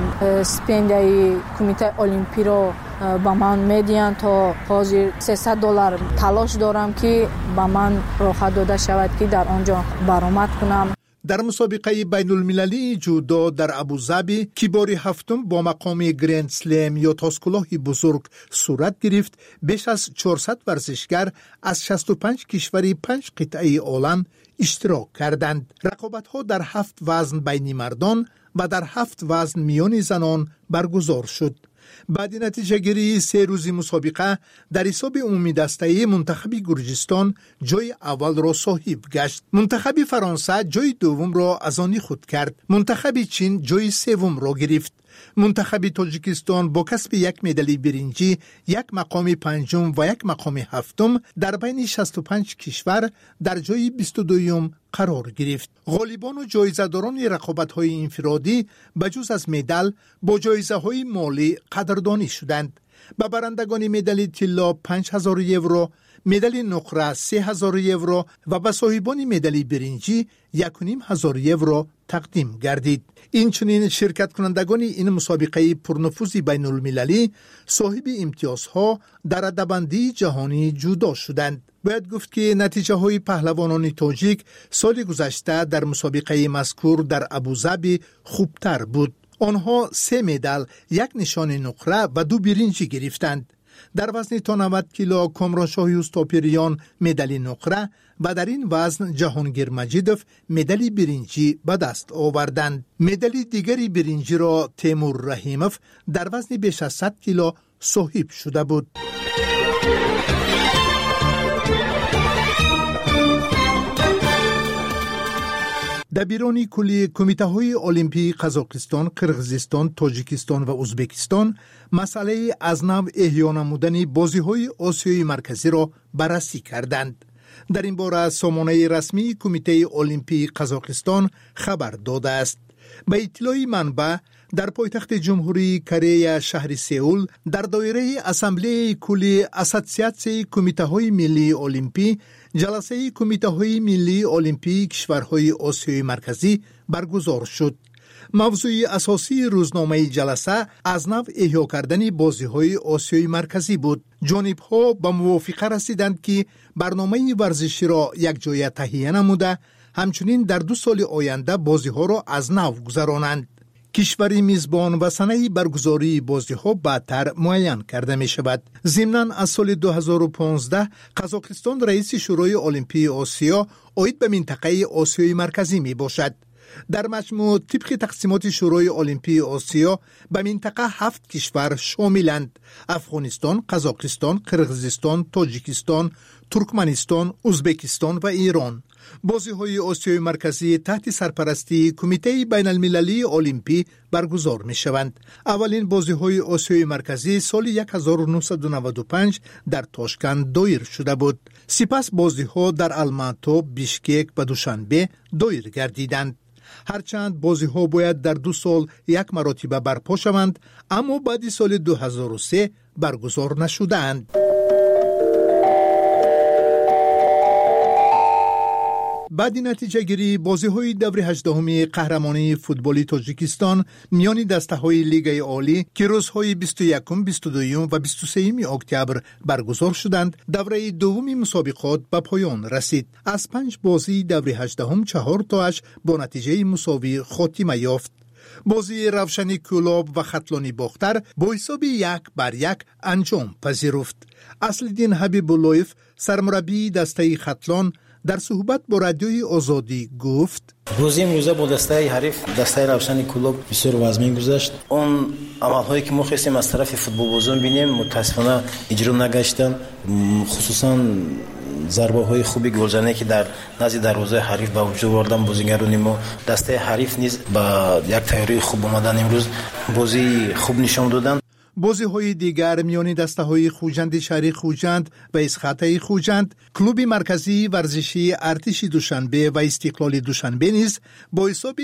سپندیای کمیته المپی رو با من میدین تا حاضر $300 تلاش دارم که با من راحت داده شود که در آنجا برآمد کنم. در مسابقه بین المللی جودو در ابوظبی که بار 7 با مقام گرند سلم یا تاسکلاهی بزرگ صورت گرفت، بیش از 400 ورزشگر از 65 کشوری 5 قطعه عالم اشتراک کردند. رقابت‌ها در 7 وزن بین مردان و در 7 وزن میان زنان برگزار شد. بعد نتیجه گیری 3 روزی مسابقه در حساب عمومی دسته منتخب گرجستان جای اول را صاحب گشت. منتخب فرانسه جای دوم را از آن خود کرد. منتخب چین جای سوم را گرفت. منتخب تاجیکستان با کسب 1 مدال برنجی، 1 مقام 5 و 1 مقام 7 در بین 65 کشور در جای 22 قرار گرفت. غالبان و جایزه‌داران رقابت‌های انفرادی بجز از مدال با جایزه‌های مالی قدردانی شدند. به برندگان مدال طلا 5000 یورو، مدال نقره 3000 یورو و به صاحبان مدال برنجی 1500 یورو تقدیم گردید. این چنین شرکت کنندگان این مسابقه پرنفوذ بین المللی صاحب امتیازها در رده‌بندی جهانی جدا شدند. باید گفت که نتیجه های پهلوانان تاجیک سال گذشته در مسابقه مذکور در ابوظبی خوبتر بود. آنها 3 مدال، 1 نشان نقره و 2 برنجی گرفتند. در وزن تا 90 کیلو کامران شاهی اوستاپیریان مدال نقره و در این وزن جهانگیر مجیدوف مدال برنجی به دست آوردند. مدال دیگری برنجی را تیمور رحیموف در وزن بیش از 100 کیلو صاحب شده بود. دبیران کلی کمیته های المپی قزاقستان، قرقیزستان، تاجیکستان و ازبکستان مسئله از نو احیا نمودن بازی های آسیای مرکزی را بررسی کردند. در این باره سامانه رسمی کمیته المپی قزاقستان خبر داده است. به اطلاع منبع در پایتخت جمهوری کره شهر سئول در دایره اسامبله کلی اسوسیاسیون کمیته های ملی المپی جلسه کمیته های ملی المپی کشورهای آسیای مرکزی برگزار شد. موضوع اساسی روزنامه جلسه از نو احیا کردن بازی های آسیای مرکزی بود. جانب ها به موافقه رسیدند که برنامه ورزشی را یک جای تهیه نموده، همچنین در 2 سال آینده بازی ها را از نو گذرانند. کشوری میزبان و سنه برگزاری بازی ها بعدتر معین کرده می شود. ضمناً از سال 2015 قزاقستان رئیس شورای المپی آسیا عاید به منطقه آسیای مرکزی می باشد. در مجموع طبق تقسیمات شورای المپی آسیا به منطقه 7 کشور شاملند: افغانستان، قزاقستان، قرقیزستان، تاجیکستان، ترکمنستان، ازبکستان و ایران. بازی‌های آسیای مرکزی تحت سرپرستی کمیته بین المللی المپی برگزار می‌شوند. اولین بازی‌های آسیای مرکزی سال 1995 در تاشکند دایر شده بود. سپس بازی‌ها در الماتا، بیشکک و دوشنبه دایر گردیدند. هرچند بازی‌ها باید در 2 سال 1 مرتبه برپا شوند، اما بعد سال 2003 برگزار نشدند. بعد نتیجه گیری بازی‌های دور 18 قهرمانی فوتبالی تاجیکستان میان دسته‌های لیگ عالی که روزهای 21، 22 و 23 اکتبر برگزار شدند، دوره دوم مسابقات به پایان رسید. از 5 بازی دور 18 4 تاش با نتیجه مساوی خاتمه یافت. بازی روشنی کولاب و خطلانی باختر با حساب 1-1 انجام پذیرفت. اصل‌الدین حبیب‌اللهیف سرمربی دسته خطلان در صحبت با رادیوی آزادی گفت: بازی امروزه با دسته حریف، دسته روشن کلوب بسیار وزمین گذشت. اون عملهایی که ما خواستیم از طرف فوتبال بازان بینیم متاسفانه اجرا نگشتن، خصوصا ضربه های خوبی گلزنی که در نزد دروازه حریف به وجود آوردن بازیگران ما. دسته حریف نیز با یک تیاری خوب اومدن امروز بازی خوب نشان دادن. بازی های دیگر میان دسته های خوجند شهری خوجند و اسخاته خوجند، کلوب مرکزی ورزشی ارتش دوشنبه و استقلال دوشنبه نیز با حساب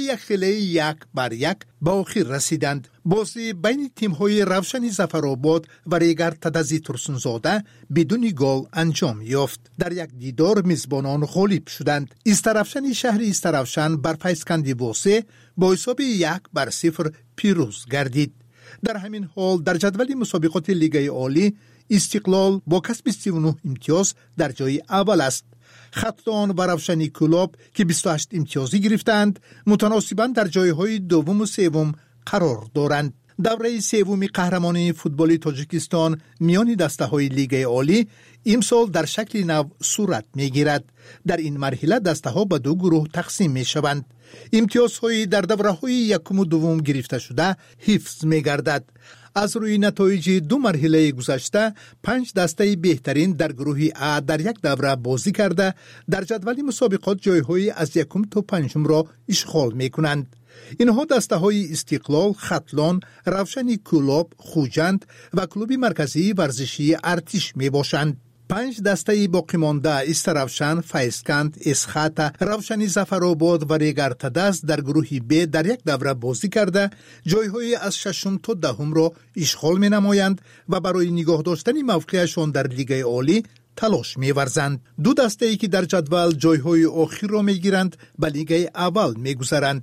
1-1 به آخر رسیدند. بازی بین تیم های روشن ظفرآباد و ریگر تدزی ترسونزاده بدون گل انجام یافت. در یک دیدار میزبانان غالب شدند. استرافشن شهر استرافشن بر فیسکندی واسه با حساب 1-0 پیروز گردید. در همین حال در جدول مسابقات لیگ عالی استقلال با کسب 39 امتیاز در جای اول است. خطلان و روشنی کلوب که 28 امتیازی گرفتند متناسباً در جایهای دوم و سوم قرار دارند. دوره سوم قهرمانی فوتبالی تاجیکستان میان دسته‌های لیگ عالی امسال در شکل نو صورت می‌گیرد. در این مرحله دسته‌ها به 2 گروه تقسیم می‌شوند. امتیازهای در دوره‌های یکم و دوم گرفته شده حفظ می‌گردد. از روی نتایج 2 مرحله گذشته 5 دسته بهترین در گروه A در یک دوره بازی کرده در جدول مسابقات جایهای از 1 تا 5 را اشغال می‌کنند. اینها دسته‌های استقلال، خطلان، روشنی کلوب، خوجند و کلوب مرکزی ورزشی ارتش میباشند. 5 دسته باقی مانده استرافشن، فیسکند، اسخات، روشنی زفرآباد و ریگارتداس در گروه ب در یک دوره بازی کرده جایهای از 6 تا 10 را اشغال می نمایند و برای نگاه داشتن موقعشان در لیگ عالی تلاش می ورزند. 2 دسته ای که در جدول جایهای آخر را می گیرند به لیگ اول می گذرند.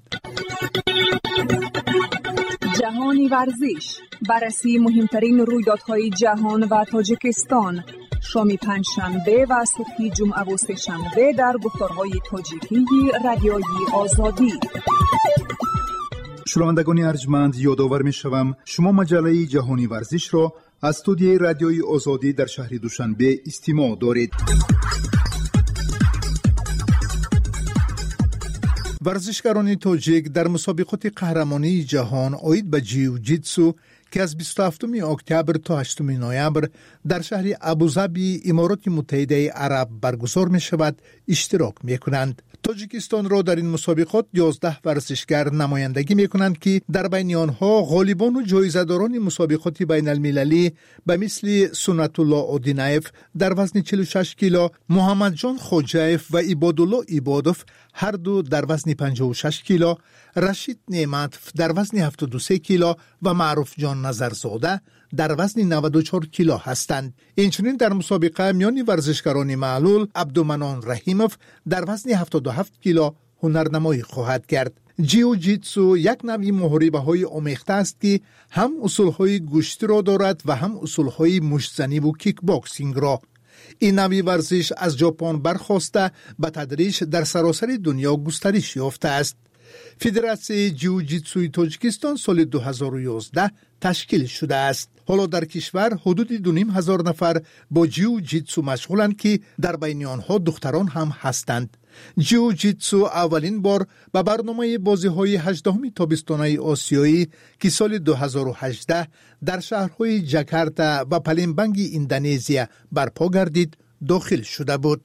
جهانی ورزش، بررسی مهمترین رویدادهای جهان و تاجیکستان، شام پنجشنبه و صبح جمعه و سه‌شنبه در گفتارهای تاجیکی رادیوی آزادی. شنوندگان ارجمند، یادآور می‌شوم شما مجله جهانی ورزش را از استودیوی رادیوی آزادی در شهر دوشنبه استماع دارید. ورزشکاران تاجیک در مسابقات قهرمانی جهان عاید به جیوجیتسو که از 27 اکتبر تا 8 نوامبر در شهر ابوظبی امارات متحده عرب برگزار می شود اشتراک می کنند. تاجیکستان را در این مسابقات 11 ورزشکار نمایندگی می کنند که در بین آنها غالبان و جایزه‌داران مسابقات بین المللی به مثل سنت الله آدینایف در وزن 46 کیلو، محمد جان خوجایف و عبادالله عبادوف هر دو در وزن 56 کیلو، رشید نعمتov در وزن 73 کیلو و معروف جان نظرزاده در وزن 94 کیلو هستند. اینچنین در مسابقه میان ورزشکاران معلول عبدالمنان رحیموف در وزن 77 کیلو هنرنمایی خواهد کرد. جیوجیتسو یک نوع محاربه‌های آمیخته است که هم اصولهای گشتی را دارد و هم اصولهای مشت‌زنی و کیک باکسینگ را. این نوع ورزش از ژاپن برخاسته به تدریج در سراسر دنیا گسترش یافته است. فدراسیون جیوجیتسوی تاجیکستان سال 2011 تشکیل شده است. حالا در کشور حدود 2,500 نفر با جیوجیتسو مشغولند که در بین آنها دختران هم هستند. جیوجیتسو اولین بار به برنامه بازی‌های 18 تابستانه آسیایی که سال 2018 در شهرهای جاکارتا و پالمبانگ اندونزیا برپا گردید داخل شده بود.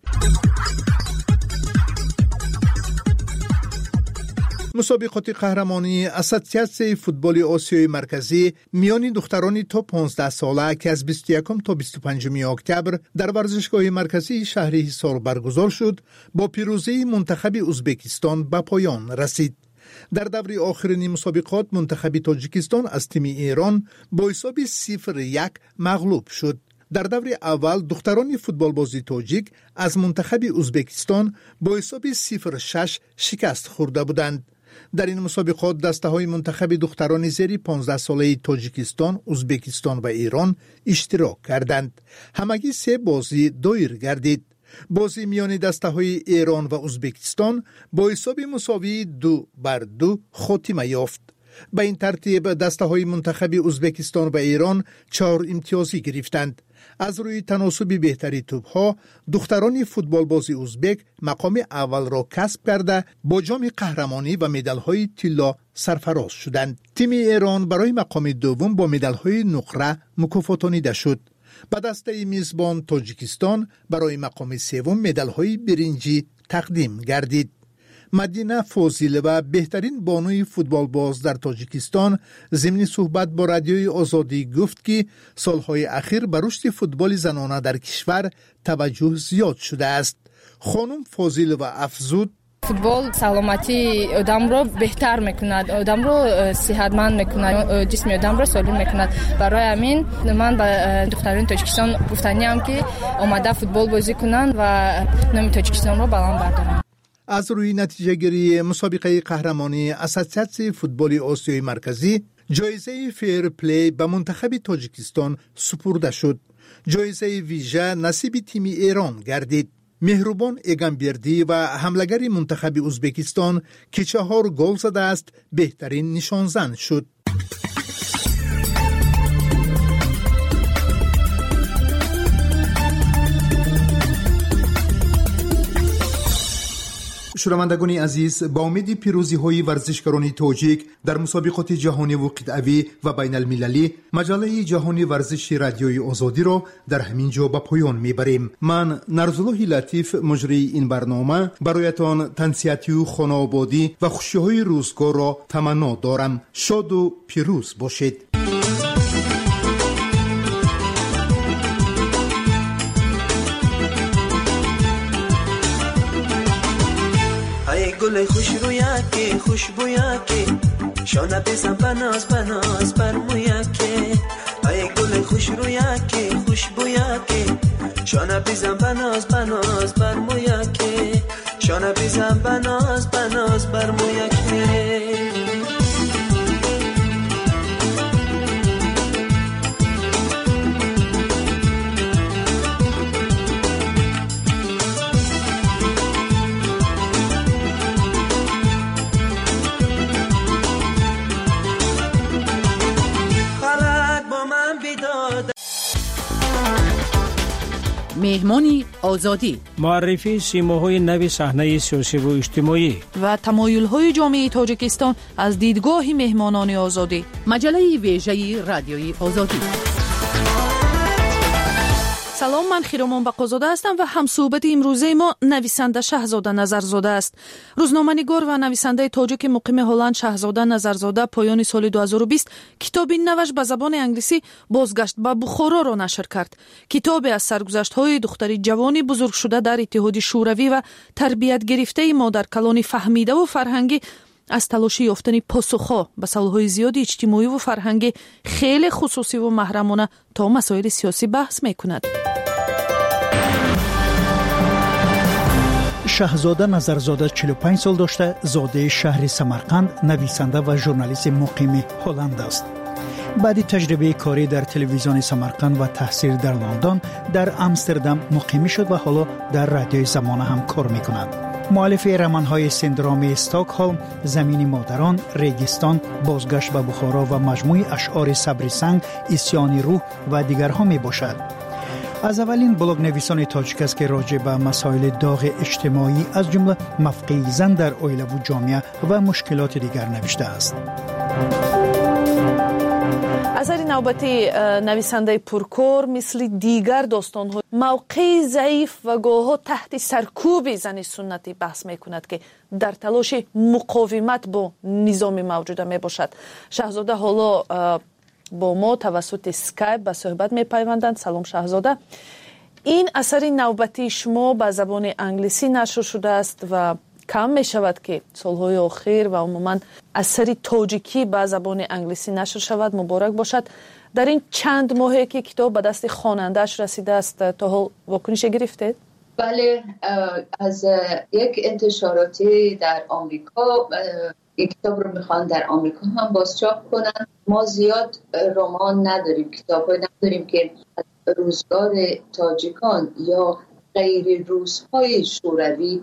مسابقات قهرمانی اساسیاسیون فوتبال آسیای مرکزی میان دختران تا 15 ساله که از 21 تا 25 اکتبر در ورزشگاه مرکزی شهر حصار برگزار شد با پیروزی منتخب ازبکستان به پایان رسید. در دوره آخرین مسابقات منتخب تاجیکستان از تیم ایران با حساب 0-1 مغلوب شد. در دور اول دختران فوتبال بازی تاجیک از منتخب ازبکستان با حساب 0-6 شکست خورده بودند. در این مسابقات دسته‌های منتخب دختران زیر 15 ساله تاجیکستان، ازبکستان و ایران اشتراک کردند. همگی 3 بازی دایر گردید. بازی میان دسته‌های ایران و ازبکستان با حساب مساوی 2-2 خاتمه یافت. به این ترتیب دسته‌های منتخب ازبکستان و ایران 4 امتیازی گرفتند. از روی تناسب بهتری توپ‌ها دختران فوتبال بازی ازبک مقام اول را کسب کرده با جام قهرمانی و مدال‌های طلا سرفراز شدند. تیم ایران برای مقام دوم با مدال‌های نقره مکافاتانیده شد. به دسته میزبان تاجیکستان برای مقام سوم مدال‌های برنجی تقدیم گردید. مدینه فاضلова بهترین بانوی فوتبال باز در تاجیکستان ضمن صحبت با رادیوی آزادی گفت که سالهای اخیر به رشد فوتبال زنانه در کشور توجه زیاد شده است. خانم فاضلова افزود: فوتبال سلامتی آدم را بهتر میکند، آدم را صحتمند میکند، جسم آدم را سالم میکند. برای همین من به دختران تاجیکستان گفتنیم که آمده فوتبال بازی کنند و نام تاجیکستان را بلند بردارند. از روی نتیجه گیری مسابقه قهرمانی اساسیاسیون فوتبال آسیای مرکزی جایزه فیر پلی به منتخب تاجیکستان سپرده شد. جایزه ویژه نصیب تیم ایران گردید. مهربان ایگانبردی و حملگر منتخب ازبکستان که 4 گل زده است بهترین نشانزن شد. شنوندگان عزیز، با امید پیروزی‌های ورزشکاران تاجیک در مسابقات جهانی و قطعی و بین المللی، مجله جهانی ورزش رادیوی آزادی را در همین جا به پایان میبریم. من نرزالله لطیف مجری این برنامه برایتان تنسیتی و خانه‌آبادی و خوشی‌های روزگار را تمنا دارم. شاد و پیروز باشید. گل خوش رویکی خوشبویکی شانه بزن بناز بناز بر مویکی ای گل خوش رویکی خوشبویکی شانه بزن بناز بناز بر مویکی شانه بزن بناز بناز بر مویکی مهمانی آزادی، معرفی سیماهای نو صحنه سیاسی و اجتماعی و تمایل‌های جامعه تاجیکستان از دیدگاه مهمانان آزادی. مجله ویژه رادیوی آزادی. سلام، من خیرامان بقازاده هستم و همصحبت امروزه ما نویسنده شهزاده نظرزاده است. روزنامه‌نگار و نویسنده تاجیک مقیم هلند شهزاده نظرزاده پایان سال 2020 کتابی نوش به زبان انگلیسی بازگشت به بخارا را نشر کرد. کتابی از سرگذشت‌های دختری جوانی بزرگ شده در اتحاد شوروی و تربیت گرفته مادر کلان فهمیده و فرهنگی از تلاش یافتن پاسخ‌ها به سوال‌های زیاد اجتماعی و فرهنگی خیلی خصوصی و محرمانه تا مسائل سیاسی بحث می‌کند. شهزاده نظرزاده 45 سال داشته، زاده شهر سمرقند، نویسنده و ژورنالیست مقیم هلند است. بعد تجربه کاری در تلویزیون سمرقند و تحصیل در لندن، در آمستردام مقیم شد و حالا در رادیوی زمانه هم کار می‌کند. مؤلف رمان‌های سندروم استکهلم، زمین مادران، ریگستان، بازگشت به بخارا و مجموعه اشعار صبر سنگ، اسیان روح و دیگرها میباشد. از اولین بلاگ نویسان تاجیک است که راجع به مسائل داغ اجتماعی از جمله موقع زن در عائله و جامعه و مشکلات دیگر نوشته است. اثر نوبتی نویسنده پرکار مثل دیگر داستان‌ها موقع ضعیف و گاه‌ها تحت سرکوب زن سنتی بحث می‌کند که در تلاش مقاومت با نظام موجود میباشد. شهزاده حالا با ما توسط اسکایپ به صحبت می‌پیوندند. سلام شهزاده. این اثر نوبتی شما به زبان انگلیسی نشر شده است و کم می شود که سالهای آخر و عموما اثر تاجیکی به زبان انگلیسی نشر شود. مبارک باشد. در این چند ماهی که کتاب به دست خواننده‌اش رسیده است تا حال واکنش گرفتید؟ بله، از یک انتشاراتی در آمریکا این کتاب رو میخوان در آمریکا هم بازچاپ کنن. ما زیاد رمان نداریم، کتاب‌های نداریم که از روزگار تاجیکان یا غیر روس‌های شوروی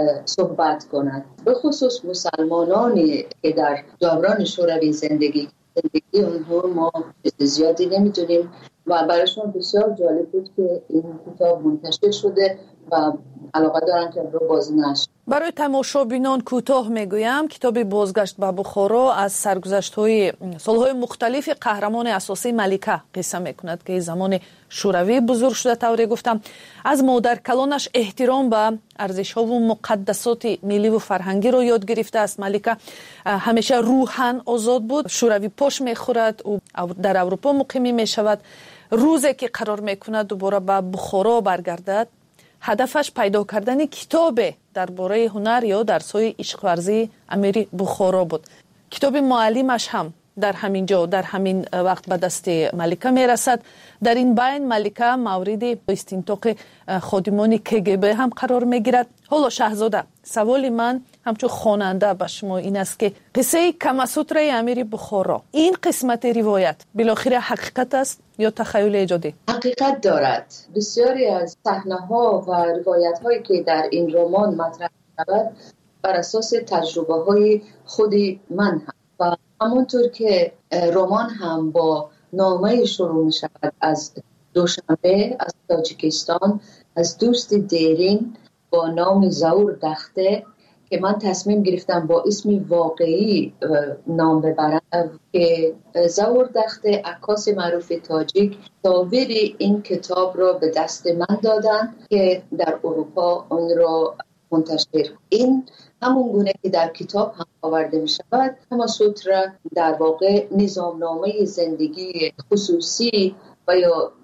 صحبت کنند. به خصوص مسلمانانی که در دوران شوروی زندگی اونها ما زیادی نمیدونیم و برایشون بسیار جالب بود که این کتاب منتشر شده و علاقه دارن که رو بازی نشد. برای تماشابینان کوتاه میگویم کتاب بازگشت به بخارا از سرگذشت‌های سالهای مختلف قهرمان اساسی ملیکه قصه میکند که زمان شوروی بزرگ شده. طوری گفتم از مادر کلانش احترام به ارزش‌ها و مقدسات ملی و فرهنگی را یاد گرفته است. ملیکه همیشه روحاً آزاد بود. شوروی پاش میخورد و در اروپا مقیم میشود. روزی که قرار میکند دوباره به بخارا برگردد، هدفش پیدا کردن کتاب درباره هنر یا درس‌های عشق ورزی امیر بخارا بود. کتاب معلمش هم در همین جا در همین وقت به دست ملیکه میرسد. در این بین ملیکه مورد استنطاق خادمان KGB هم قرار میگیرد. حالا شهزاده، سوال من همچون خواننده به شما این است که قصه کماسوترای امیر بخارا، این قسمت روایت بالاخره حقیقت است یا تخیل ایجادی؟ حقیقت دارد. بسیاری از صحنه‌ها و روایت‌هایی که در این رمان مطرح شود بر اساس تجربه‌های خود من هم و همونطور که رمان هم با نامه شروع می شود از دوشنبه از تاجیکستان، از دوست دیرین با نام زور دخته که من تصمیم گرفتم با اسم واقعی نام ببرم که زور دخته عکاس معروف تاجیک تصاویر این کتاب را به دست من دادن که در اروپا آن را منتشر. این همون گونه که در کتاب هم آورده می شود. کماسوترا در واقع نظامنامه زندگی خصوصی و و یا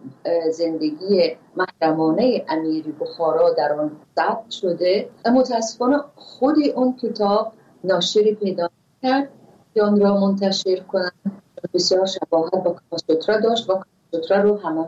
زندگی محرمانه امیر بخارا در آن ثبت شده. متاسفانه خود اون کتاب ناشری پیدا کرد که آن را منتشر کنند. بسیار شباهت با کاماسوترا داشت و کاماسوترا رو همه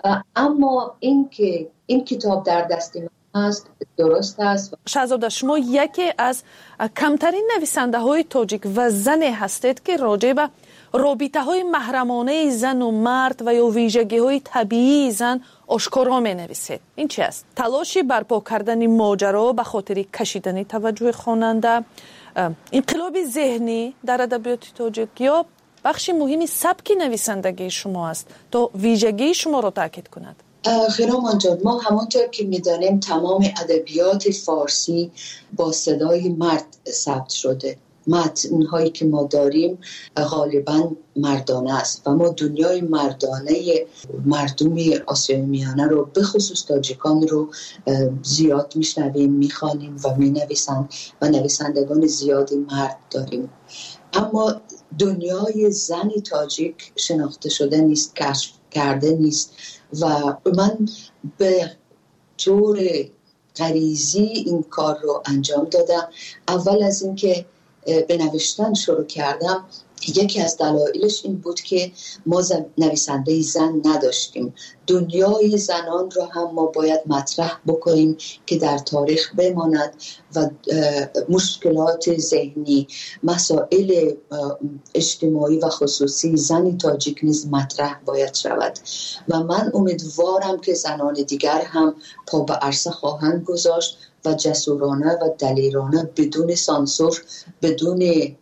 اما این کتاب در دست من است، درست است. شهزاده، شما یکی از کمترین نویسنده های تاجیک و زن هستید که راجع به رابطه های محرمانه زن و مرد و یا ویژگی های طبیعی زن آشکارا می نویسید. این چی است؟ تلاشی برپا کردن ماجرا به خاطر کشیدن توجه خواننده، انقلاب ذهنی در ادبیات تاجیک یا بخش مهمی سبک نویسندگی شما است تا ویژگی شما را تاکید کند؟ خیرامان جان، ما همانطور که می‌دانیم تمام ادبیات فارسی با صدای مرد ثبت شده. متن‌هایی که ما داریم غالباً مردانه است و ما دنیای مردانه مردم آسیای میانه رو به خصوص تاجیکان رو زیاد میشنویم، میخوانیم و مینویسند و نویسندگان زیادی مرد داریم. اما دنیای زن تاجیک شناخته شده نیست، کشف کرده نیست و من به طور غریزی این کار رو انجام دادم. اول از اینکه به نوشتن شروع کردم، یکی از دلایلش این بود که ما نویسنده زن نداشتیم. دنیای زنان را هم ما باید مطرح بکنیم که در تاریخ بماند و مشکلات ذهنی، مسائل اجتماعی و خصوصی زن تاجیک نیز مطرح باید شود و من امیدوارم که زنان دیگر هم پا به عرصه خواهند گذاشت و جسورانه و دلیرانه بدون سانسور، بدون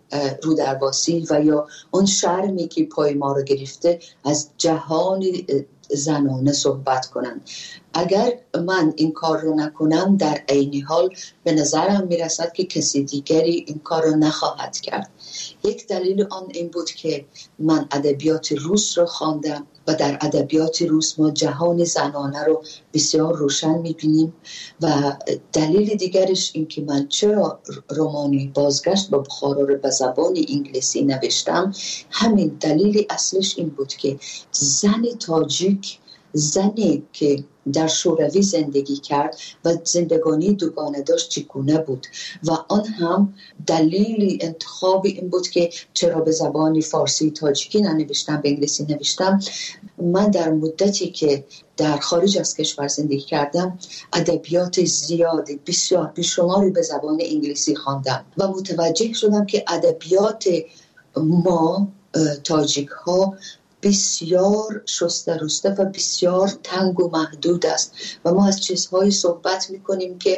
رودرواسی و یا اون شرمی که پای ما رو گرفته از جهان زنانه صحبت کنند. اگر من این کار رو نکنم در عین حال به نظرم میرسد که کسی دیگری این کار رو نخواهد کرد. یک دلیل آن این بود که من ادبیات روس رو خواندم و در ادبیات روس ما جهان زنانه رو بسیار روشن میبینیم و دلیل دیگرش این که من چرا رمانی بازگشت به بخارا رو به زبان انگلیسی نوشتم، همین دلیل اصلش این بود که زن تاجیک، زنی که در شوروی زندگی کرد و زندگانی دوگانه داشت چگونه بود و آن هم دلیل انتخاب این بود که چرا به زبان فارسی تاجیکی ننوشتم، به انگلیسی نوشتم. من در مدتی که در خارج از کشور زندگی کردم ادبیات زیادی بسیار بیشماری به زبان انگلیسی خواندم و متوجه شدم که ادبیات ما تاجیک ها بسیار شسته رسته و بسیار تنگ و محدود است و ما از چیزهایی صحبت میکنیم که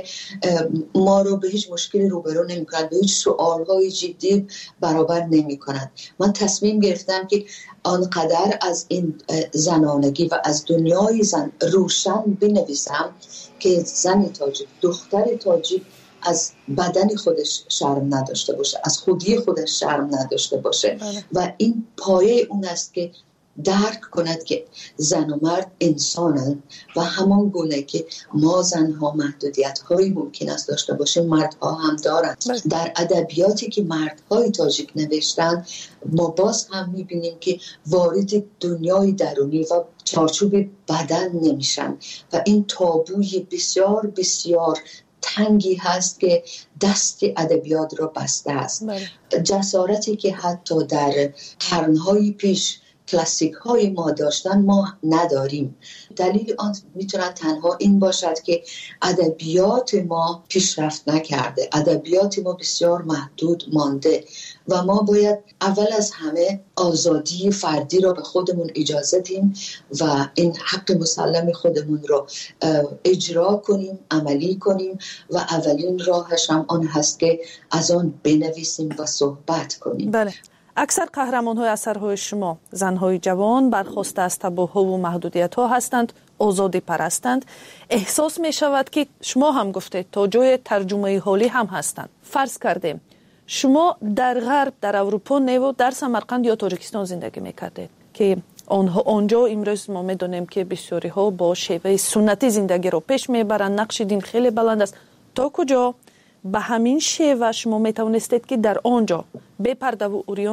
ما رو به هیچ مشکلی روبرو نمیکنند، به هیچ سوالهای جدی برابر نمیکنند. من تصمیم گرفتم که آنقدر از این زنانگی و از دنیای زن روشن بنویسم که زن تاجیک، دختر تاجیک از بدن خودش شرم نداشته باشه، از خودی خودش شرم نداشته باشه و این پایه اون است که درک کند که زن و مرد انسانند و همان گونه که ما زنها محدودیت‌هایی ممکن است داشته باشیم، مردها هم دارند. در ادبیاتی که مردهای تاجیک نوشتن ما باز هم می‌بینیم که وارد دنیای درونی و چارچوب بدن نمیشن و این تابوی بسیار بسیار تنگی هست که دست ادبیات را بسته است. جسارتی که حتی در قرن‌های پیش کلاسیک های ما داشتن ما نداریم. دلیل آن میتونه تنها این باشد که ادبیات ما پیشرفت نکرده، ادبیات ما بسیار محدود مانده و ما باید اول از همه آزادی فردی را به خودمون اجازه دیم و این حق مسلم خودمون را اجرا کنیم، عملی کنیم و اولین راهش هم آن هست که از آن بنویسیم و صحبت کنیم. بله. اکثر قهرمان‌های اثرهای شما زن‌های جوان برخواسته از تابوها و محدودیت‌ها هستند، آزادی پرستند. احساس می‌شود که شما هم گفتید تا جای ترجمه حالی هم هستند. فرض کردیم شما در غرب، در اروپا و در سمرقند یا تاجیکستان زندگی می‌کردید که آنجا امروز ما می‌دونیم که بسیاری‌ها با شیوه سنتی زندگی رو پیش می‌برند، نقش دین خیلی بلند است. تا کجا به همین شیوه شما میتوانستید که در آنجا به پرده و اوریان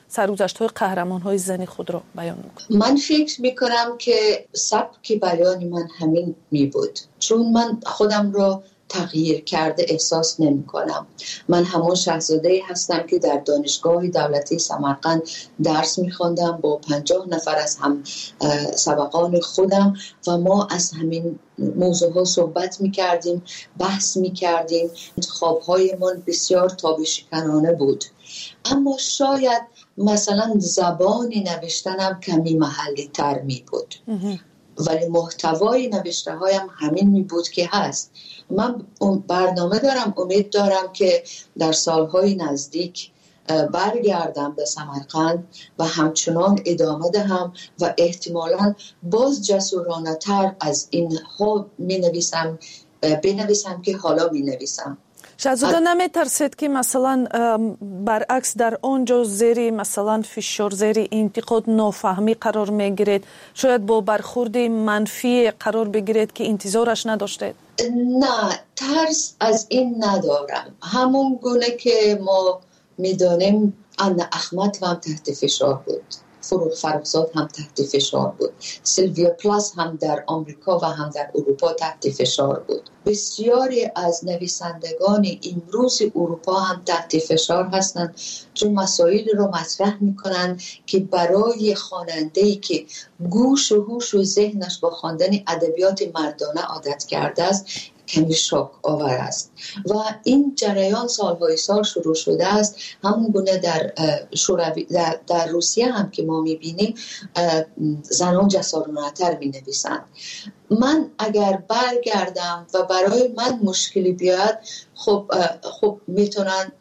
سرگذشت‌های قهرمان‌های زنی خود را بیان می‌کنید؟ من فکر می‌کنم که سبک بیان من همین بود، چون من خودم را تغییر کرده احساس نمی کنم. من همون شاهزاده هستم که در دانشگاه دولتی سمرقند درس می خوندم با 50 نفر از هم سبقان خودم و ما از همین موضوع ها صحبت می کردیم، بحث می کردیم. انتخاب های من بسیار تابشکنانه بود، اما شاید مثلا زبان نوشتنم کمی محلی تر می بود، ولی محتوای نوشته هایم همین می بود که هست. من برنامه دارم، امید دارم که در سالهای نزدیک برگردم به سمرقند و همچنان ادامه دهم و احتمالاً باز جسورانه تر از این ها بنویسم که حالا می نویسم. شاهزاده نمیترسید که مثلا برعکس در آنجا زیر مثلا فشار، زیر انتقاد، نافهمی قرار میگیرید، شاید با برخورد منفی قرار بگیرید که انتظارش نداشتید؟ نه، ترس از این ندارم. همون گونه که ما میدانیم انا احمد هم تحت فشار بود، فروغ فرخزاد هم تحت فشار بود، سیلویا پلاس هم در آمریکا و هم در اروپا تحت فشار بود. بسیاری از نویسندگان امروز اروپا هم تحت فشار هستند، چون مسائل رو مطرح میکنند که برای خواننده‌ای که گوش و هوش و ذهنش با خواندن ادبیات مردانه عادت کرده است کمی شوک آور است و این جریان سالهای سال شروع شده است. همون گونه در روسیه هم که ما میبینیم زنان جسورانه‌تر مینویسند. من اگر برگردم و برای من مشکلی بیاد، خب میتونن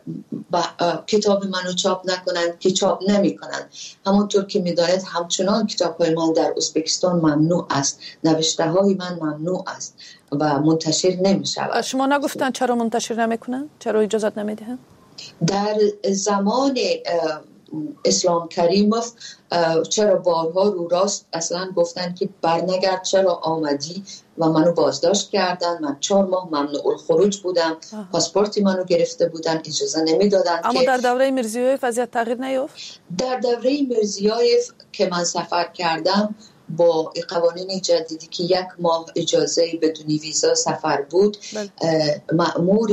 کتاب منو چاپ نکنن که چاپ نمیکنن. همونطور که میدانید همچنان کتاب‌های من در ازبکستان ممنوع است، نوشته های من ممنوع است و منتشر نمیشود. شما نگفتن چرا منتشر نمیکنن؟ چرا اجازت نمیدهن؟ در زمان اسلام کریموف چرا بارها رو راست اصلا گفتن که برنگرد، چرا آمدی و منو بازداشت کردن. من 4 ماه ممنوع الخروج بودم، پاسپورتی منو گرفته بودن، اجازه نمیدادن. اما در دوره میرزیویف وضعیت تغییر نیافت؟ در دوره میرزیویف که من سفر کردم با قوانین جدیدی که 1 ماه اجازه بدون ویزا سفر بود، مأمور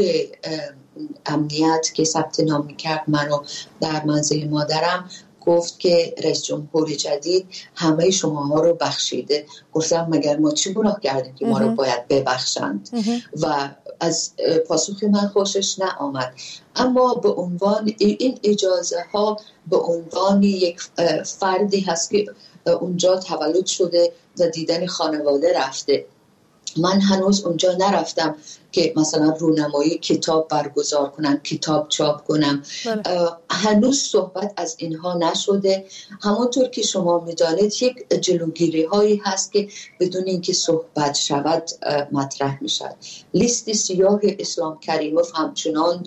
امنیت که ثبت نام میکرد منو در منزل مادرم گفت که رئیس جمهور جدید همه شماها رو بخشیده. گفتم مگر ما چی گناه کردیم که ما رو باید ببخشند؟ و از پاسخ من خوشش نآمد. اما به عنوان این اجازه ها به عنوان یک فردی هست که اونجا تولد شده و دیدن خانواده رفته. من هنوز اونجا نرفتم که مثلا رونمایی کتاب برگزار کنم، کتاب چاپ کنم. هنوز صحبت از اینها نشده. همونطور که شما میدانید یک جلوگیری هایی هست که بدون اینکه صحبت شود مطرح میشد. لیست سیاه اسلام کریموف همچنان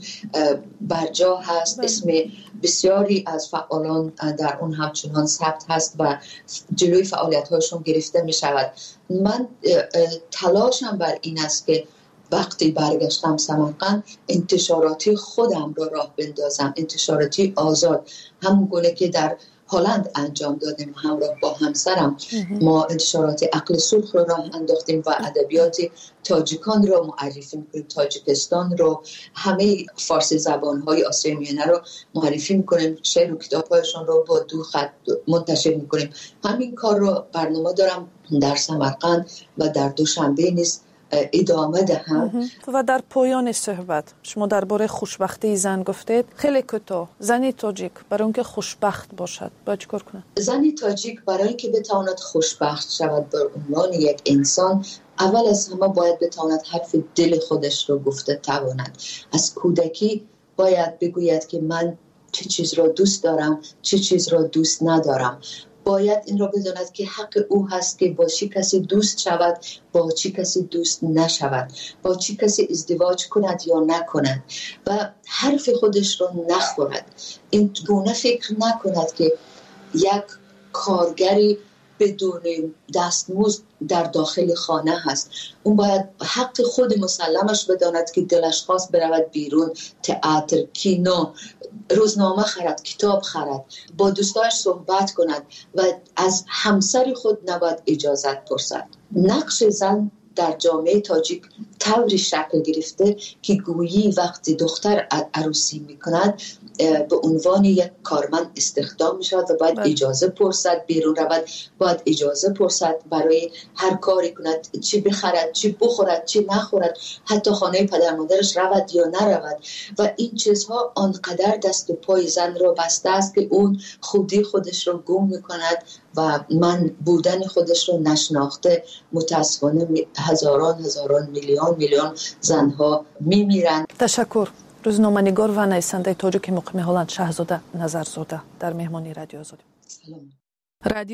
برجا هست، اسم بسیاری از فعالان در اون همچنان ثبت هست و جلوی فعالیت هاشون گرفته میشود. من تلاشم بر این است که وقتی برگشتم سمرقند انتشاراتی خودم را راه بندازم، انتشاراتی آزاد، همون گونه که در هلند انجام دادیم همراه با همسرم. ما انتشارات عقل سرخ رو راه انداختیم و ادبیات تاجیکان رو معرفی میکنیم، تاجیکستان رو، همه فارسی زبانهای آسیای میانه رو معرفی میکنیم، شعر و کتابهایشون رو با 2 خط منتشر میکنیم. همین کار رو برنامه دارم در سمرقند و در دوشنبه نیز ادامه دهم. و در پایان صحبت شما درباره خوشبختی زن گفتید. خیلی کوتاه، زنی تاجیک برای اینکه خوشبخت باشد باید چیکار کنه؟ زنی تاجیک برای اینکه بتواند خوشبخت شود به عنوان یک انسان، اول از همه باید بتواند حرف دل خودش رو گفته تواند. از کودکی باید بگوید که من چه چیز را دوست دارم، چه چیز را دوست ندارم. باید این را بداند که حق او هست که با چی کسی دوست شود، با چی کسی دوست نشود، با چی کسی ازدواج کند یا نکند و حرف خودش را نخورد. این گونه فکر نکند که یک کارگری بدون دستمزد در داخل خانه هست. اون باید حق خود مسلمش بداند که دلش خواست برود بیرون، تئاتر، کینو، روزنامه خرد، کتاب خرد، با دوستاش صحبت کند و از همسر خود نباید اجازت پرسد. نقش زن در جامعه تاجیک طوری شکل گرفته که گویی وقتی دختر عروسی میکند به عنوان یک کارمند استخدام میشود و باید اجازه پرسد بیرون رود، باید اجازه پرسد برای هر کاری کند، چی بخرد، چی بخورد، چی نخورد، حتی خانه پدر مادرش رود یا نرود. و این چیزها آنقدر دست و پای زن را بسته است که اون خودی خودش را گم میکند و من بودن خودش رو نشناخته متاسفانه هزاران میلیون زنها میمیرند. تشکر. روزنامه‌نگار و نویسنده تاجیک مقیم هلند شهزاده نظرزاده در مهمانی رادیو آزادی.